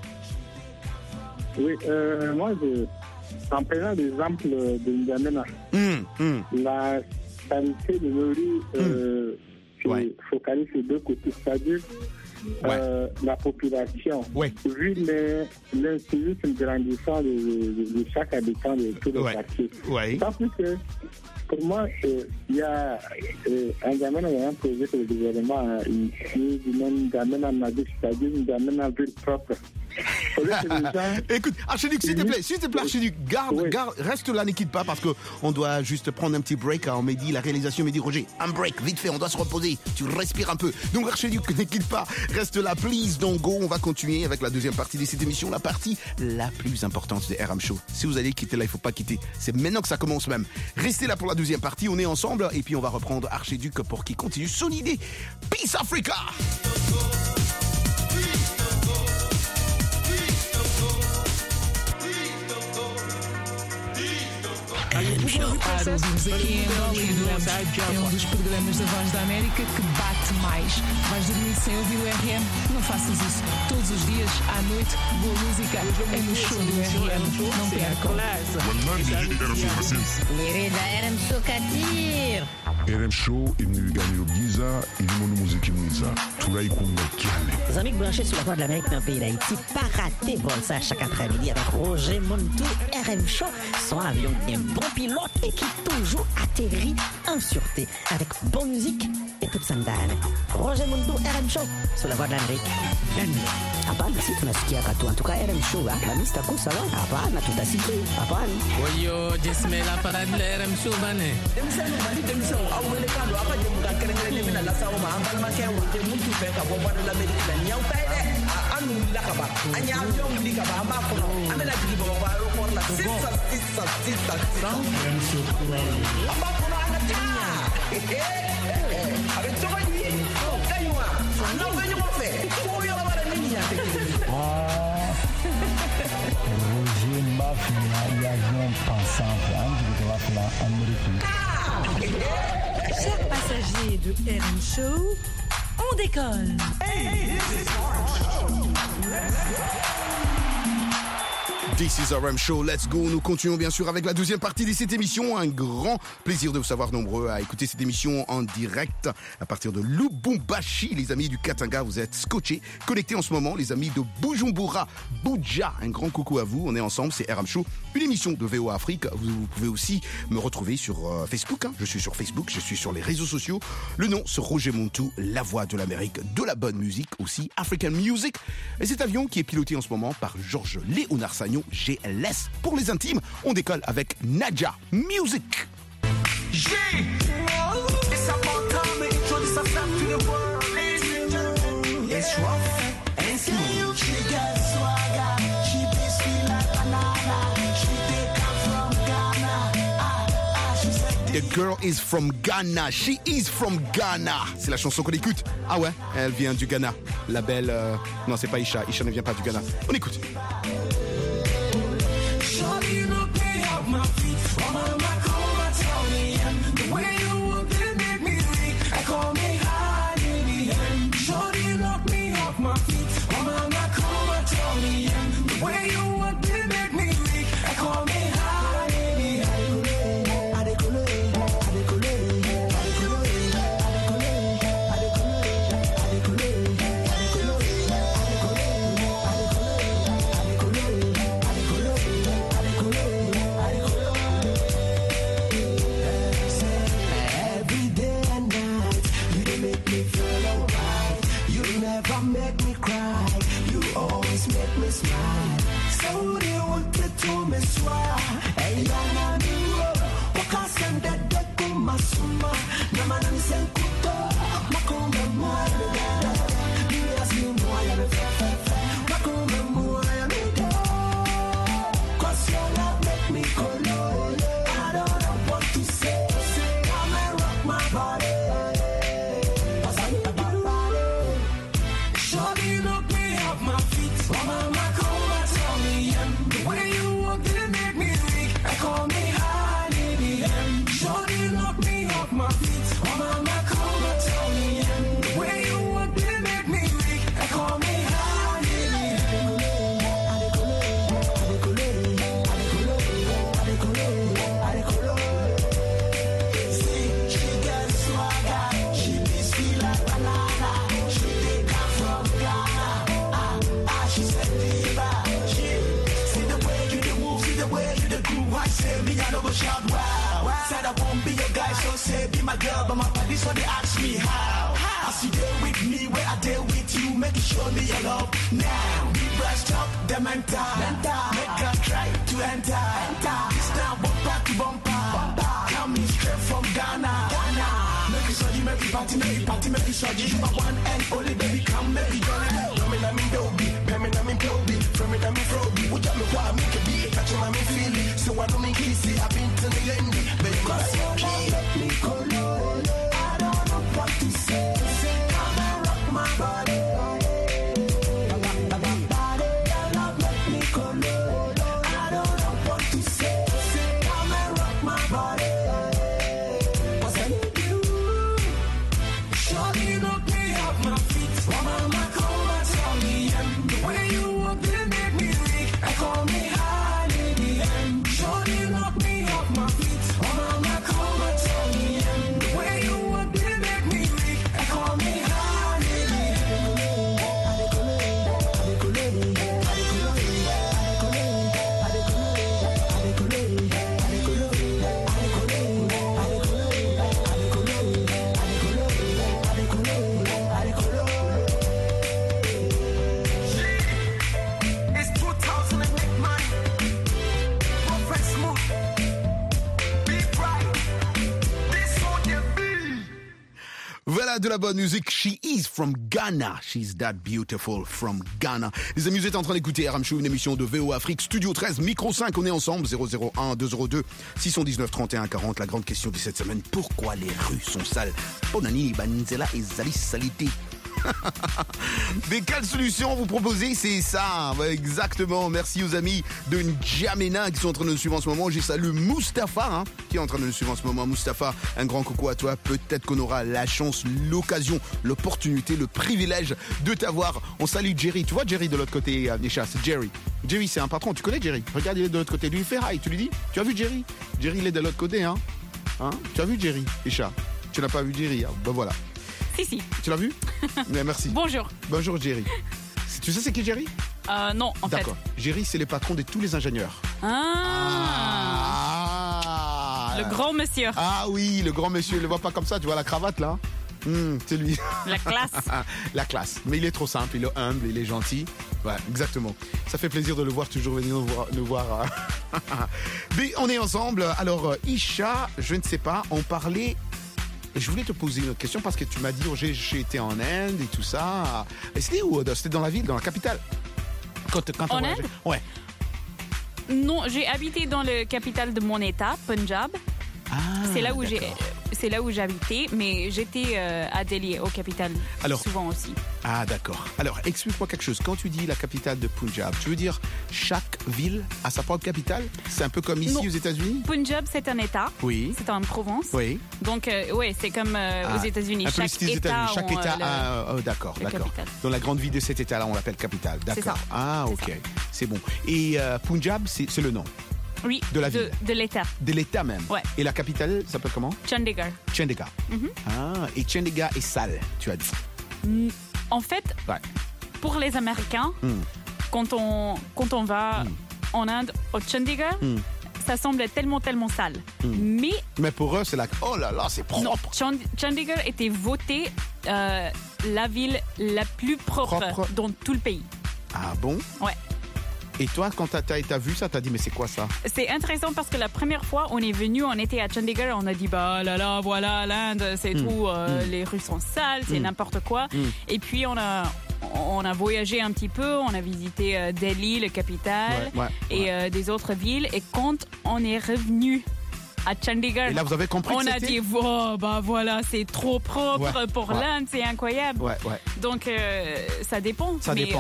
Oui, moi en prenant l'exemple de N'Djamena, la santé de nos rues se focalise sur 2 côtés, c'est-à-dire la population, vu l'incivisme grandissant de chaque habitant de tout le quartier. Parce que pour moi, il y a N'Djamena, il y a un projet que le gouvernement a initié, N'Djamena Nadi, c'est-à-dire N'Djamena ville propre. Écoute, Archiduc, s'il te plaît, Archiduc, garde, reste là, ne quitte pas parce qu'on doit juste prendre un petit break. On m'a dit, la réalisation m'a dit, Roger, un break, vite fait, on doit se reposer. Tu respires un peu. Donc, Archiduc, ne quitte pas, reste là, please, don't go. On va continuer avec la deuxième partie de cette émission, la partie la plus importante de RM Show. Si vous allez quitter là, il faut pas quitter. C'est maintenant que ça commence même. Restez là pour la deuxième partie, on est ensemble et puis on va reprendre Archiduc pour qu'il continue son idée. Peace Africa! Para ouvirmos aqui em Angola e doemos. É um dos programas da Voz da América que bate mais. Vais dormir sem ouvir o RM? Não faças isso. Todos os dias, à noite, boa música é no show do RM. Não percam. RM Show Katir. RM Show imni gagner Giza, il mon musique Giza. Tulai kunga kiane. Les amis branchés sur la Voix de l'Amérique dans le pays d'Haïti, pas rater vol ça chaque après-midi avec Roger Montou. RM Show, son avion d'un bon pilote et qui toujours atterrit en sûreté avec bonne musique et toute sandane. Roger Montou, RM Show sur la Voix de l'Amérique. Hapana, si tunasikia katu. En tout cas, RM Show, la mista kusa la. Hapana, tutasikia. Hapana. Oyo, jismela para de RM Show bane. Roger Mafia e avião passante antes de lá falar américain. Chers passagers de RM Show, on décolle. This is RM Show, let's go. Nous continuons bien sûr avec la deuxième partie de cette émission. Un grand plaisir de vous savoir nombreux à écouter cette émission en direct à partir de Lubumbashi. Les amis du Katanga, vous êtes scotchés, connectés en ce moment. Les amis de Bujumbura, Buja, un grand coucou à vous. On est ensemble, c'est RM Show, une émission de VOA Afrique. Vous pouvez aussi me retrouver sur Facebook. Je suis sur Facebook, je suis sur les réseaux sociaux. Le nom, c'est Roger Montou, la voix de l'Amérique, de la bonne musique aussi, African Music. Et cet avion qui est piloté en ce moment par Georges Léonard Sagnon, GLS. Pour les intimes, on décolle avec Nadia Music. It's about time to introduce ourselves to the world. It's rough and smooth. She got swagger. She be sweet like banana. She come from Ghana. She said The girl is from Ghana. She is from Ghana. C'est la chanson qu'on écoute. Ah ouais, elle vient du Ghana. La belle... Non, c'est pas Isha. Isha ne vient pas du Ghana. On écoute. Said I won't be your guy, so say be my girl, but my body so they ask me how. As you deal with me, where I deal with you, make you show me your love. Now, we brush up the mental. Make her try to enter. This now bumper to bumper. Coming straight from Ghana. Make you surgy, make you party, make you surgy. You are one and only, baby, come, make you jolly. Coming on me, doby, coming on me, doby. From it, I'm in Froby. What you want, make a beat, catching on me, feeling. So I don't make easy, I've been to the end. Baby, cause your love let me go low. I don't know what to say. Come and rock my body. Your love let me go low. I don't know what to say. Come and rock my body. Cause I need you. Surely knock me off my feet. Mama, come and tell me the way you walk, they make me weak. I call me high, lady M. Surely knock me off my feet. Mama, come and tell me the way you walk, they make me weak. I call me high, lady It's 2000 and make money. Prophet Smooth. Be bright. This on the beat. Voilà de la bonne musique. She is from Ghana. She's that beautiful from Ghana. Les amis, vous êtes en train d'écouter RM Show, une émission de VO Afrique, Studio 13, Micro 5. On est ensemble, 001 202 619 31 40. La grande question de cette semaine, pourquoi les rues sont sales? Bonani, Banzela et Zali Salité. Mais quelle solution vous proposez? C'est ça, ouais, exactement. Merci aux amis de N'Djamena qui sont en train de nous suivre en ce moment. J'ai salué Mustapha qui est en train de nous suivre en ce moment. Mustapha, un grand coucou à toi. Peut-être qu'on aura la chance, l'occasion, l'opportunité, le privilège de t'avoir. On salue Jerry. Tu vois Jerry de l'autre côté, Nisha, c'est Jerry. Jerry, c'est un patron. Tu connais Jerry? Regarde, il est de l'autre côté. Lui, il fait hi. Tu lui dis? Tu as vu Jerry? Jerry, il est de l'autre côté, hein? Tu as vu Jerry, Nisha? Tu n'as pas vu Jerry, hein? Ben voilà. Si. Tu l'as vu? Mais merci. Bonjour. Bonjour Jerry. Tu sais c'est qui Jerry? Non, en fait. D'accord. Jerry, c'est le patron de tous les ingénieurs. Le grand monsieur. Ah oui, le grand monsieur. Il le voit pas comme ça. Tu vois la cravate là? C'est lui. La classe. La classe. Mais il est trop simple, il est humble, il est gentil. Ouais, exactement. Ça fait plaisir de le voir toujours venir nous voir. Mais on est ensemble. Alors, Isha, je ne sais pas, on parlait. Je voulais te poser une autre question parce que tu m'as dit j'ai été en Inde et tout ça. Et c'était où? C'était dans la ville, dans la capitale? Quand en Inde? Ouais. Non, j'ai habité dans la capitale de mon état, Punjab. C'est là où j'habitais, mais j'étais à Delhi, au capitale, souvent aussi. Ah, d'accord. Alors, explique-moi quelque chose. Quand tu dis la capitale de Punjab, tu veux dire chaque ville a sa propre capitale? C'est un peu comme ici aux États-Unis? Punjab, c'est un état. Oui. C'est une province. Oui. Donc, c'est comme aux États-Unis. Chaque état a d'accord. Capitale. Dans la grande ville de cet état-là, on l'appelle capitale. D'accord. Ah, ok. C'est bon. Et Punjab, c'est le nom? Oui, de la ville. De l'État. De l'État même. Ouais. Et la capitale s'appelle comment? Chandigarh. Chandigarh. Et Chandigarh est sale, tu as dit. En fait, pour les Américains, quand on va en Inde, au Chandigarh, ça semble tellement sale. Mais pour eux, c'est oh là là, c'est propre. Non, Chandigarh était votée la ville la plus propre dans tout le pays. Ah bon? Ouais. Et toi, quand t'as vu ça, t'as dit, mais c'est quoi ça? C'est intéressant parce que la première fois, on est venu, on était à Chandigarh, on a dit, bah là, voilà, l'Inde, c'est tout, les rues sont sales, c'est n'importe quoi. Et puis, on a voyagé un petit peu, on a visité Delhi, la capitale, et des autres villes. Et quand on est revenu à Chandigarh, et là, vous avez compris on a dit, bah voilà, c'est trop propre pour l'Inde, c'est incroyable. Donc, ça dépend.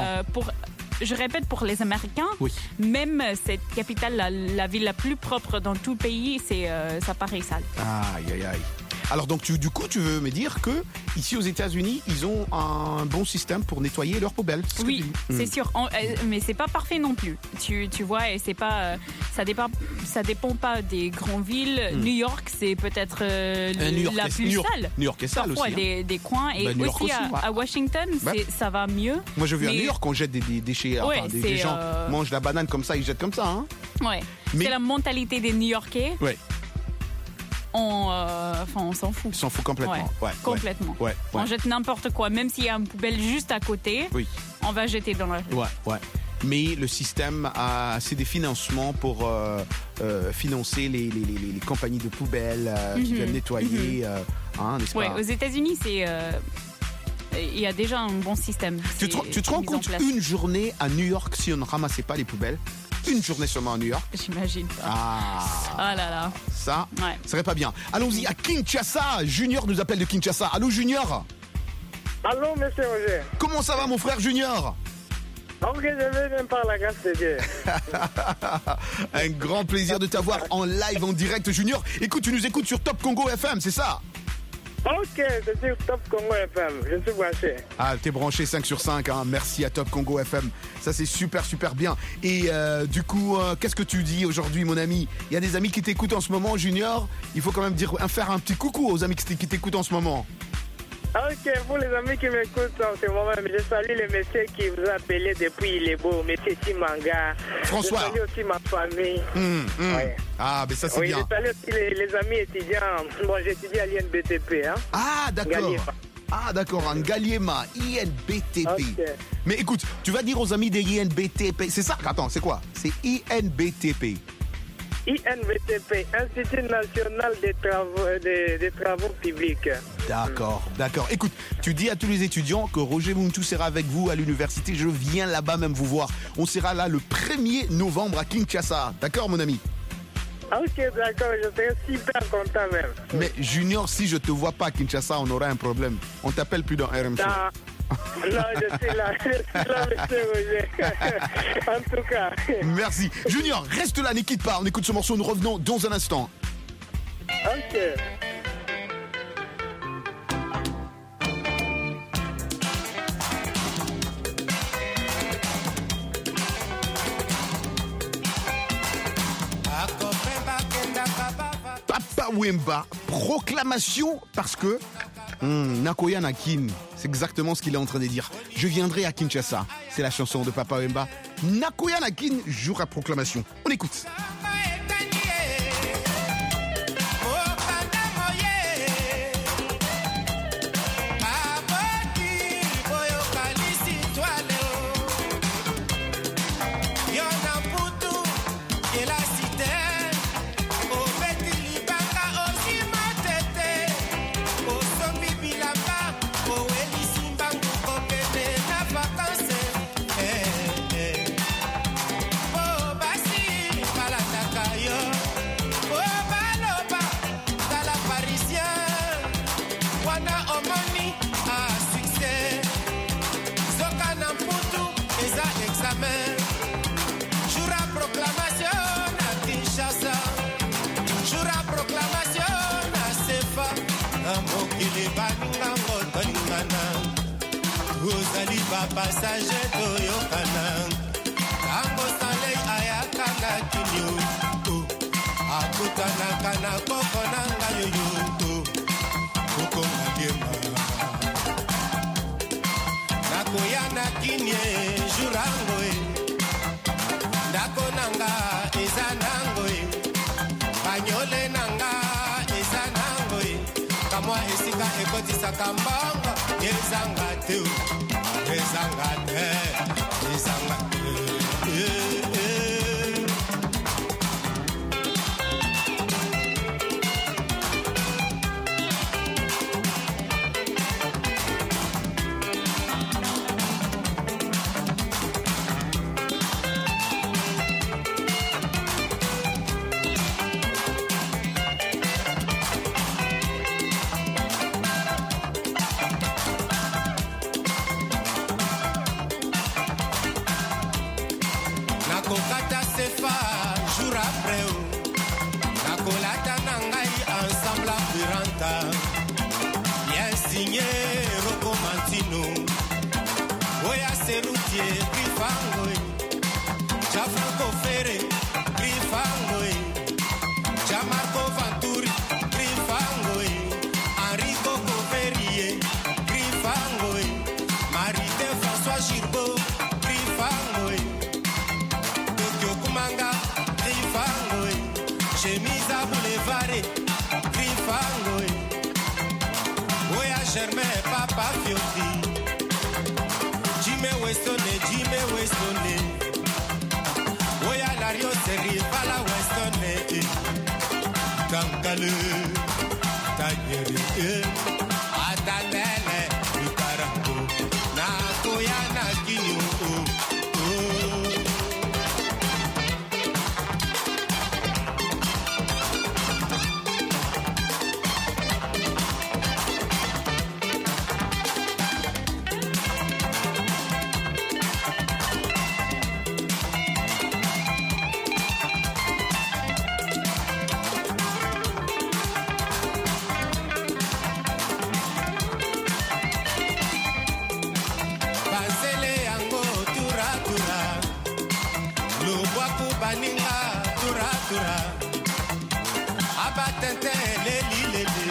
Je répète, pour les Américains, même cette capitale, la ville la plus propre dans tout le pays, ça paraît sale. Aïe. Alors donc du coup tu veux me dire que ici aux États-Unis ils ont un bon système pour nettoyer leurs poubelles? Oui, c'est sûr, mais c'est pas parfait non plus. Tu vois, et c'est pas ça dépend pas des grandes villes. New York, c'est peut-être la plus sale. New York est sale parfois, aussi. Des coins, et aussi à Washington, ça va mieux. Moi j'ai vu à New York on jette des déchets. Des gens mangent la banane comme ça, ils jettent comme ça. Ouais. C'est la mentalité des New-Yorkais. Ouais. on s'en fout. On s'en fout complètement. Ouais, complètement. Ouais. On jette n'importe quoi, même s'il y a une poubelle juste à côté. Oui. On va jeter dans la rue. Ouais. Mais le système a assez des financements pour financer les compagnies de poubelles qui viennent nettoyer, n'est-ce pas? Ouais, aux États-Unis, il y a déjà un bon système. Tu te rends compte une journée à New York si on ne ramassait pas les poubelles? Une journée seulement à New York. J'imagine pas. Ah là là. Ça serait pas bien. Allons-y à Kinshasa. Junior nous appelle de Kinshasa. Allô Junior? Allô monsieur Roger. Comment ça va mon frère Junior? Ok, je vais même par la grâce de Dieu. Un grand plaisir de t'avoir en live, en direct Junior. Écoute, tu nous écoutes sur Top Congo FM, c'est ça? Ok, c'est sur Top Congo FM, je suis branché. Ah, t'es branché 5 sur 5, hein. Merci à Top Congo FM. Ça, c'est super bien. Et du coup, qu'est-ce que tu dis aujourd'hui, mon ami? Il y a des amis qui t'écoutent en ce moment, Junior. Il faut quand même faire un petit coucou aux amis qui t'écoutent en ce moment. Ok, pour les amis qui m'écoutent en ce moment, je salue le monsieur qui vous a appelé depuis Il est beau, monsieur Chimanga. François. Je salue aussi ma famille. Ouais. Ah, mais ça c'est bien. Je salue aussi les amis étudiants. Bon, j'étudie à l'INBTP. Hein. Ah, d'accord. Ngaliema. Ah, d'accord, en Ngaliema, INBTP. Okay. Mais écoute, tu vas dire aux amis des INBTP, c'est ça? Attends, c'est quoi? C'est INBTP. INBTP, Institut National des Travaux Publics. D'accord. Écoute, tu dis à tous les étudiants que Roger Muntu sera avec vous à l'université. Je viens là-bas même vous voir. On sera là le 1er novembre à Kinshasa. D'accord, mon ami? Ok, d'accord, je serai super content même. Mais Junior, si je te vois pas à Kinshasa, on aura un problème. On t'appelle plus dans RM Show. Non, je suis là, monsieur Roger. En tout cas. Merci. Junior, reste là, ne quitte pas. On écoute ce morceau, nous revenons dans un instant. Ok. Papa Wemba, proclamation parce que Nakoya Nakin, c'est exactement ce qu'il est en train de dire. Je viendrai à Kinshasa. C'est la chanson de Papa Wemba. Nakoya Nakin jouera proclamation. On écoute. ozali bapassage toyokana ntango salei ayakanga kinio akutanaka na koko na ngai yoyo kokonga liema nakoya na kinie jurango ndako nanga eza nango banyole nanga eza nango kamwa esika ekotisaka mbongo ezanga te ezanga te ezanga te Kankale, Tanyere, Atanele, Lukarango, Nakoyana Kinyo. Abatente leli leli,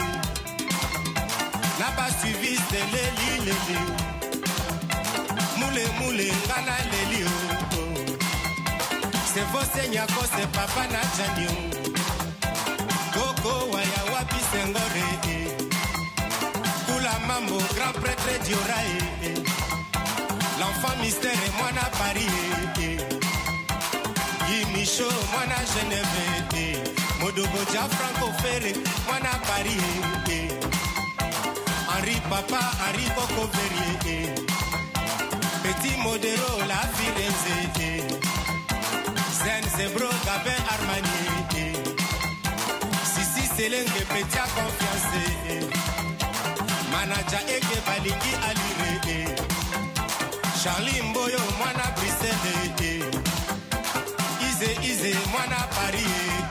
naba suivi de leli leli, moule moule ngana leli oh. C'est vos seigneurs, c'est papa na janyo, Koko waya wapi sengore, Kula mambo grand prêtre Diorae, l'enfant mystère et moi na Paris, Yimicho moi na Genève. Modoboja Franco Ferre, Mwana Paris, Henri Papa, Henri Coco Verrier, Petit Modero, La Firenze, Zen Zebro, Gabin Armani, Sissi Selenge, Petit à Confiance, Manaja Eke Baliki Alire, Charlie Mboyo, Mwana Bruxelles, Ize, Mwana Paris,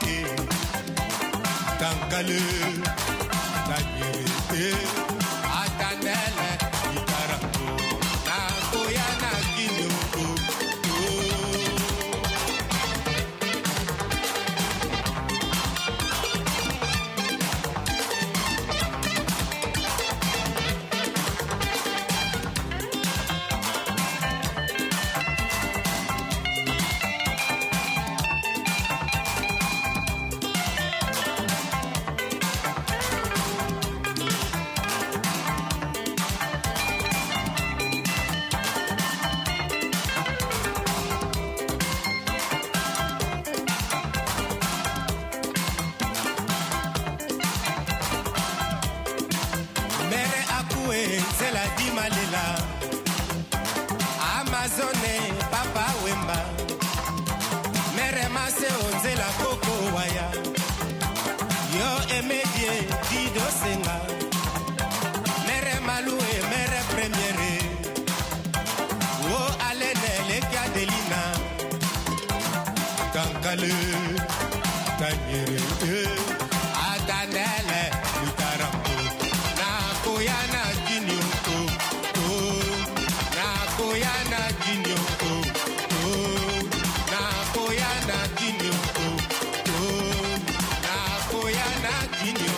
Kankale, Tanyere, Atanele, Ikarango, Nakoyana Kinyo. Amazone, Papa Wemba, Mere Mase Onzela Koko Waya, Yo Emedie, Dido Senga, Mere Malue, Mere Premiere, Wo Alene, Lekia Delina, Kankale, Tanyere, Adanele, Lukarango, Nakoyana Kinyo. Nakoyana Kinyo, Nakoyana Kinyo, Nakoyana Kinyo.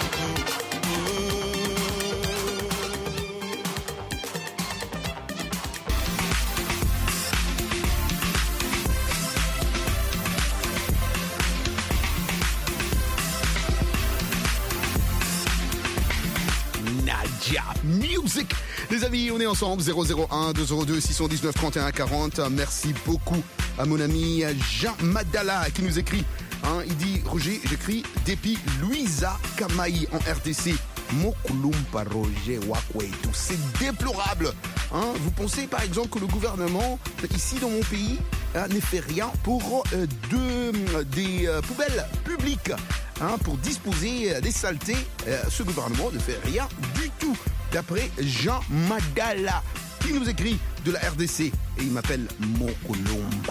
Nadia Music. Les amis, on est ensemble, 001 202 619 31 40. Merci beaucoup à mon ami Jean Madala qui nous écrit. Il dit, Roger, j'écris depuis Louisa Kamaï en RDC. Mokulumpa Roger Wakwetu. C'est déplorable. Vous pensez par exemple que le gouvernement, ici dans mon pays, ne fait rien pour des poubelles publiques, pour disposer des saletés. Ce gouvernement ne fait rien du tout. D'après Jean Madala, qui nous écrit de la RDC. Et il m'appelle Mokulumba.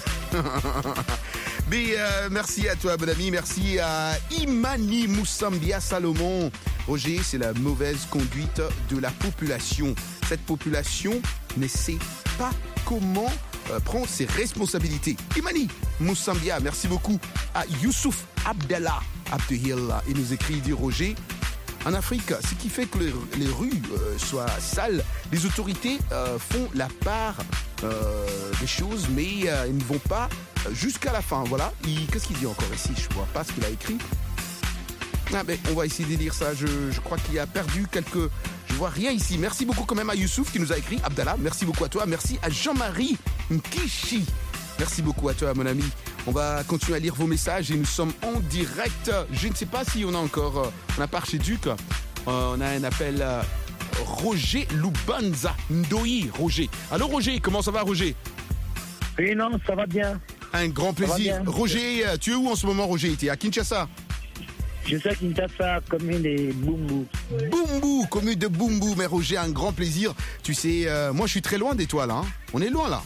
Mais merci à toi, bon ami. Merci à Imani Moussambia Salomon. Roger, c'est la mauvaise conduite de la population. Cette population ne sait pas comment prendre ses responsabilités. Imani Moussambia, merci beaucoup. À Youssouf Abdallah Abdehil, il nous écrit, dit Roger. En Afrique, ce qui fait que les rues soient sales, les autorités font la part des choses, mais ils ne vont pas jusqu'à la fin. Voilà. Qu'est-ce qu'il dit encore ici? Je ne vois pas ce qu'il a écrit. Mais on va essayer de lire ça. Je crois qu'il a perdu quelques... Je vois rien ici. Merci beaucoup quand même à Youssouf qui nous a écrit. Abdallah, merci beaucoup à toi. Merci à Jean-Marie Nkishi Merci beaucoup à toi, mon ami. On va continuer à lire vos messages et nous sommes en direct. Je ne sais pas si on a encore... on a pas Archiduc. On a un appel... Roger Lubanza. Ndoi, Roger. Allô, Roger, comment ça va, Roger? Oui, non, ça va bien. Un grand plaisir. Roger, tu es où en ce moment, Roger? Tu es à Kinshasa? Je suis à Kinshasa, commune de Bumbu. Bumbu, commune de Bumbu. Mais Roger, un grand plaisir. Tu sais, moi je suis très loin des toi là. Hein. On est loin là.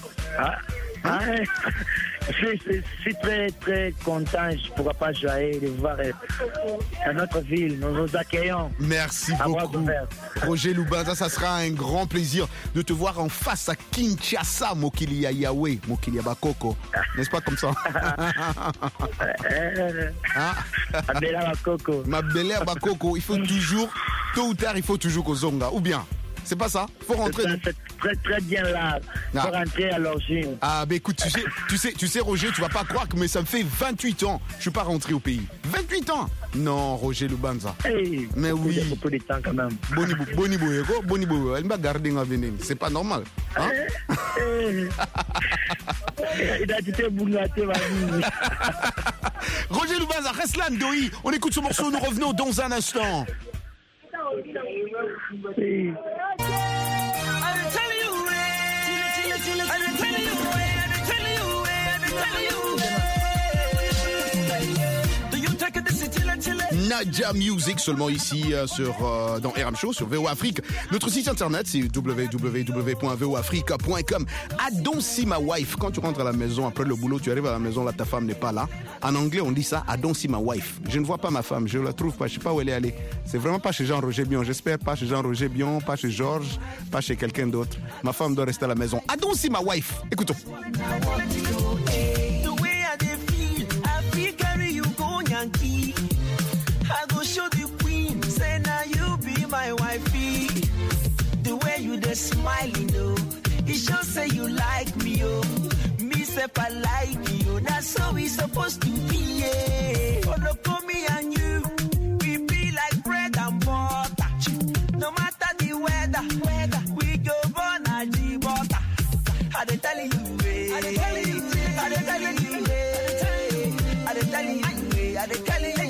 Je suis très très content. Je ne pourrais pas joyer de voir notre ville. Nous nous accueillons. Merci beaucoup. Roger Lubanza, ça sera un grand plaisir de te voir en face à Kinshasa, Mokilia Yahweh, Mokilia Bakoko. N'est-ce pas comme ça? Mabela Bakoko. Mabela Bakoko. Il faut toujours, tôt ou tard, il faut toujours qu'au Zonga. Ou bien? C'est pas ça? Faut rentrer. C'est très très bien là. Faut rentrer à l'origine. Ah, ben écoute, tu sais, Roger, tu vas pas croire que mais ça me fait 28 ans. Je suis pas rentré au pays. 28 ans? Non, Roger Lubanza. Hey, mais oui. Beaucoup de temps quand même. Bonibo, elle m'a gardé en venir. C'est pas normal. Hein? Roger Lubanza, reste là, Ndoi. On écoute ce morceau, nous revenons dans un instant. Nadia Music seulement ici dans RM Show sur VO Afrique. Notre site internet c'est www.voafrique.com. I don't see my wife. Quand tu rentres à la maison après le boulot, tu arrives à la maison là ta femme n'est pas là. En anglais on dit ça I don't see my wife. Je ne vois pas ma femme, je la trouve pas, je sais pas où elle est allée. C'est vraiment pas chez Jean-Roger Bion, j'espère pas chez Jean-Roger Bion, pas chez Georges, pas chez quelqu'un d'autre. Ma femme doit rester à la maison. I don't see my wife. Écoutons. I go show the queen, say now you be my wifey. The way you just smiling, oh, it shows say you like me, oh. Me say I like you, that's how we supposed to be, yeah. Follow me and you, we be like bread and butter. No matter the weather, we go born a butter. I dey tell you, I dey tell you, I dey tell you, I dey tell you, I dey tell you.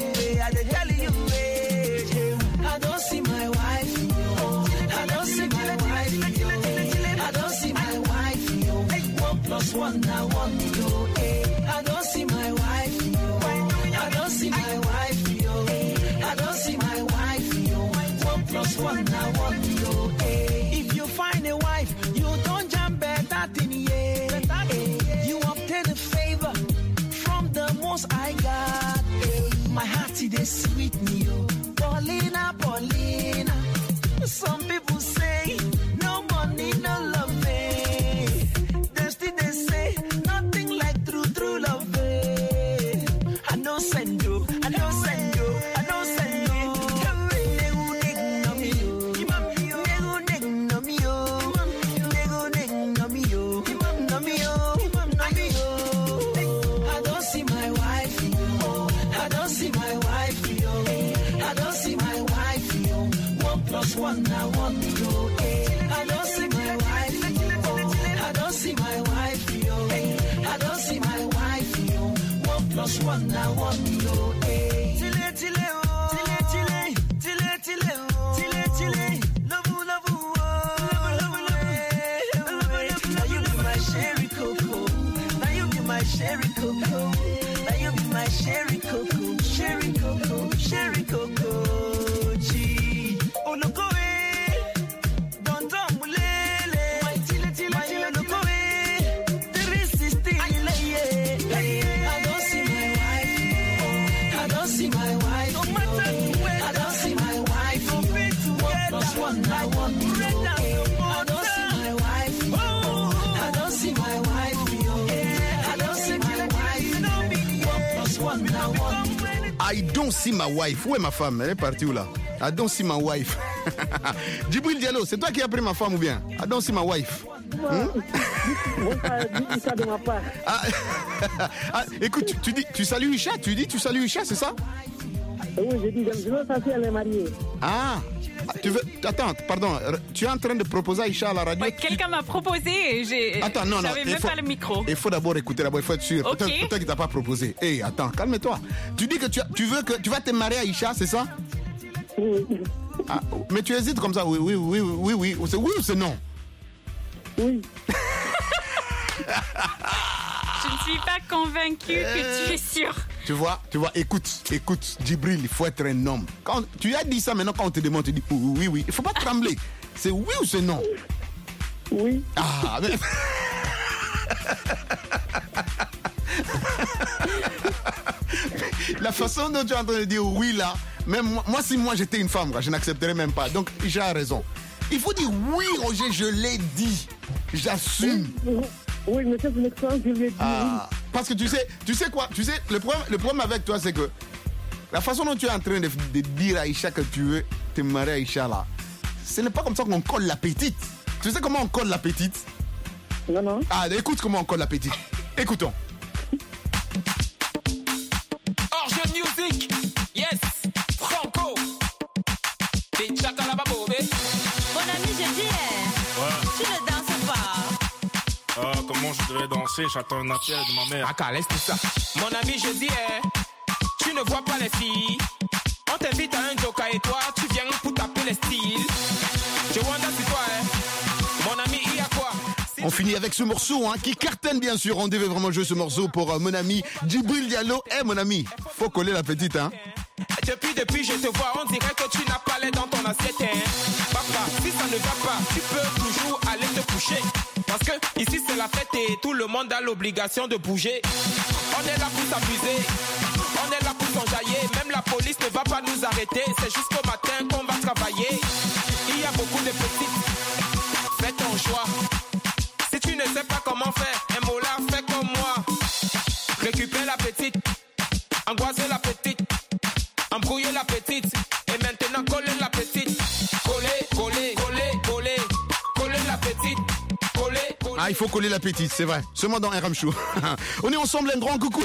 I don't see my wife. I don't see my wife. I don't see my wife. 1+1 now 1 yo. I don't see my wife. I don't see my wife. I don't see my wife. 1+1 now 1 yo. If you find a wife, you don't jump better than you obtain a favor from the Most High God. My heart is sweet me, yo. Paulina, Paulina. Some people say no money, no love. They still they say nothing like true love. I know send you, I know send you, I know send you. I don't see my wife, I don't see my wife, I don't see my wife, 1+1 now 1 yo. I don't see my wife, I don't see my wife, I don't see my wife, 1+1 now 1 yo. Tile tile oh, tile tile oh, tile tile, love you now you be my sherry cocoa, now you be my sherry cocoa, now you be my sherry cocoa, sherry cocoa, sherry cocoa. I don't see my wife. Où est ma femme? Elle est partie où là? I don't see my wife. Djibril Diallo, c'est toi qui as pris ma femme ou bien? I don't see my wife. Écoute, tu salues Isha? Tu salues Isha, c'est ça? Oui, je dis, je veux saluer, elle est mariée. Ah, Tu veux... Attends, pardon. Tu es en train de proposer à Aïcha à la radio? Ouais, quelqu'un m'a proposé et j'ai... Attends, non. J'avais même pas le micro. Il faut d'abord écouter, il faut être sûr. Ok. Peut-être qu'il t'a pas proposé. Hey, attends, calme-toi. Tu dis que tu veux que tu vas te marier à Aïcha, c'est ça? Oui. Ah, mais tu hésites comme ça, oui. C'est oui ou c'est non? Oui. Je ne suis pas convaincue que tu es sûr. Tu vois, écoute, Djibril, il faut être un homme. Quand tu as dit ça, maintenant quand on te demande, tu dis oui. Il ne faut pas trembler. C'est oui ou c'est non? Oui. Ah, mais... La façon dont tu es en train de dire oui là, même moi si j'étais une femme, je n'accepterais même pas. Donc j'ai raison. Il faut dire oui, Roger, je l'ai dit. J'assume. Oui, mais c'est une expérience, je l'ai dit. Parce que tu sais quoi? Tu sais, le problème avec toi, c'est que la façon dont tu es en train de dire à Aïcha que tu veux te marier à Aïcha là, ce n'est pas comme ça qu'on colle la petite. Tu sais comment on colle la petite? Non. Ah, écoute comment on colle la petite. Écoutons. Orge Music, yes, Franco. Des chakalababo, Mon ami, je dis, tu ne danses pas. Comment je devrais danser? J'attends un appel de ma mère. Ah, laisse tout ça. Mon ami, je dis, tu ne vois pas les filles. On t'invite à un joker et toi, tu viens pour taper les styles. Je wonder si toi, mon ami, il y a quoi? On finit avec ce morceau qui cartonne bien sûr. On devait vraiment jouer ce morceau pour mon ami Djibril Diallo. Mon ami, faut coller la petite Depuis je te vois, on dirait que tu n'as pas l'air dans ton assiette Papa, si ça ne va pas, tu peux toujours aller te coucher. Parce que ici c'est la fête et tout le monde a l'obligation de bouger. On est là pour s'amuser, on est là pour s'enjailler. Même la police ne va pas nous arrêter. C'est jusqu'au matin qu'on va travailler. Il y a beaucoup de petites, fais ton choix. Si tu ne sais pas comment faire, un mot là, fais comme moi. Récupère la petite, angoisser la petite, embrouiller la petite, et maintenant coller la petite. Coller la petite. Ah, il faut coller la petite, c'est vrai. Seulement dans RM Show. On est ensemble, un grand coucou.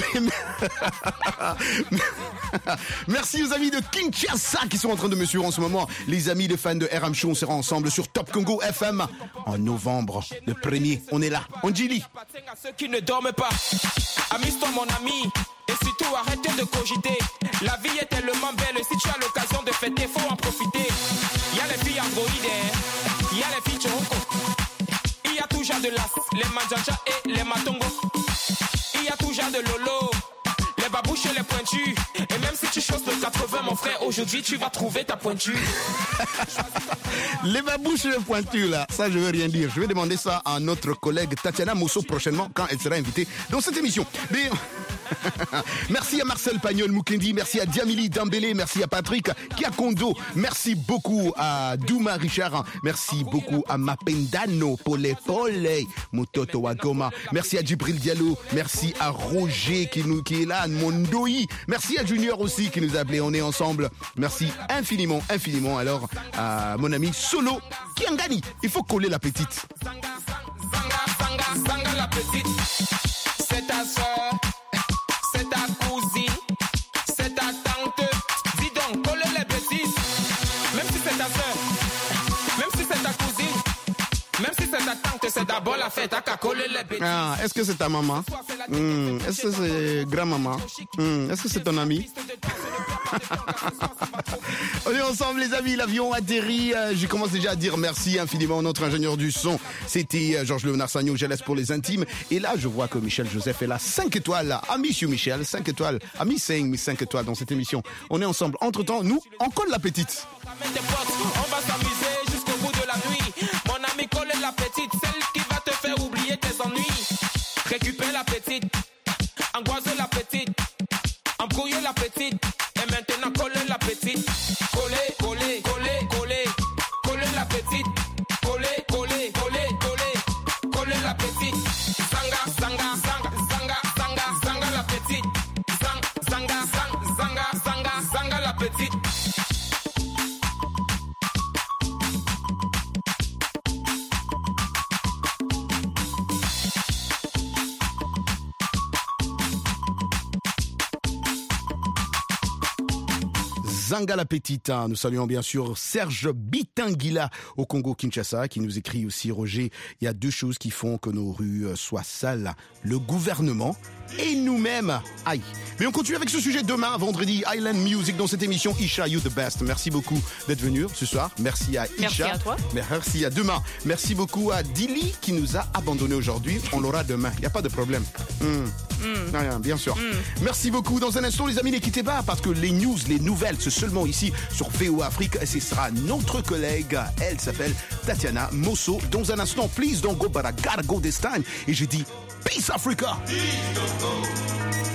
Merci aux amis de Kinshasa qui sont en train de me suivre en ce moment. Les amis de fans de RM Show, on sera ensemble sur Top Congo FM en novembre. Le 1er, on est là. On dit À ceux qui ne dorment pas, amuse-toi mon ami. Et surtout arrêtez de cogiter. La vie est tellement belle, si tu as l'occasion de fêter, faut en profiter. Il y a les filles androïdes, il y a les filles choroko. Il y a tout genre de las, les manjanja et les matongo. Il y a tout genre de lolo, les babouches et les pointus. Et même si tu choses de 80 mon frère, aujourd'hui tu vas trouver ta pointure. Les babouches et les pointus là, ça je veux rien dire. Je vais demander ça à notre collègue Tatiana Mosso prochainement quand elle sera invitée dans cette émission. Mais... Merci à Marcel Pagnol Mukendi, merci à Diamili Dambélé, merci à Patrick Kiakondo, merci beaucoup à Douma Richard, merci beaucoup à Mapendano Pole Mutoto Wagoma, merci à Djibril Diallo, merci à Roger qui est là, Mondoi, merci à Junior aussi qui nous a appelé, on est ensemble, merci infiniment. Alors à mon ami Solo Kiangani, il faut coller la petite. Sanga la petite, c'est ta soeur. C'est ta cousine, c'est ta tante. Dis donc, colle les bêtises. Même si c'est ta soeur, même si c'est ta cousine, même si c'est ta tante, c'est d'abord la fête. T'as qu'à coller les bêtises. Ah, est-ce que c'est ta maman? Est-ce que c'est grand-maman? Est-ce que c'est ton ami? On est ensemble les amis, l'avion atterrit. Je commence déjà à dire merci infiniment à notre ingénieur du son. C'était Georges Léonard Sagno, je laisse pour les intimes. Et là je vois que Michel Joseph est là, 5 étoiles. Ah monsieur Michel, 5 étoiles. Ami 5 étoiles dans cette émission. On est ensemble. Entre temps, nous, on colle la petite. On va s'amuser jusqu'au bout de la nuit. Mon ami, colle la petite, celle qui va te faire oublier tes ennuis. Récupère la petite, angoisse la petite, embrouiller la petite. Et maintenant coller la petite. Coller la petite. Coller la petite. Zanga la petite. Zanga la petite. Zanga la Petite. Nous saluons bien sûr Serge Bitinguila au Congo-Kinshasa qui nous écrit aussi, Roger, il y a 2 choses qui font que nos rues soient sales. Le gouvernement et nous-mêmes. Aïe. Mais on continue avec ce sujet demain, vendredi, Island Music dans cette émission. Isha, you the best. Merci beaucoup d'être venu ce soir. Merci à Isha. Merci à toi. Merci à demain. Merci beaucoup à Dili qui nous a abandonnés aujourd'hui. On l'aura demain. Il n'y a pas de problème. Rien, bien sûr. Merci beaucoup. Dans un instant, les amis, ne quittez pas parce que les news, les nouvelles, c'est seulement ici sur VOA Afrique. Et ce sera notre collègue. Elle s'appelle Tatiana Mosso. Dans un instant, please don't go, but I gotta go this time. Et j'ai dit, peace Africa.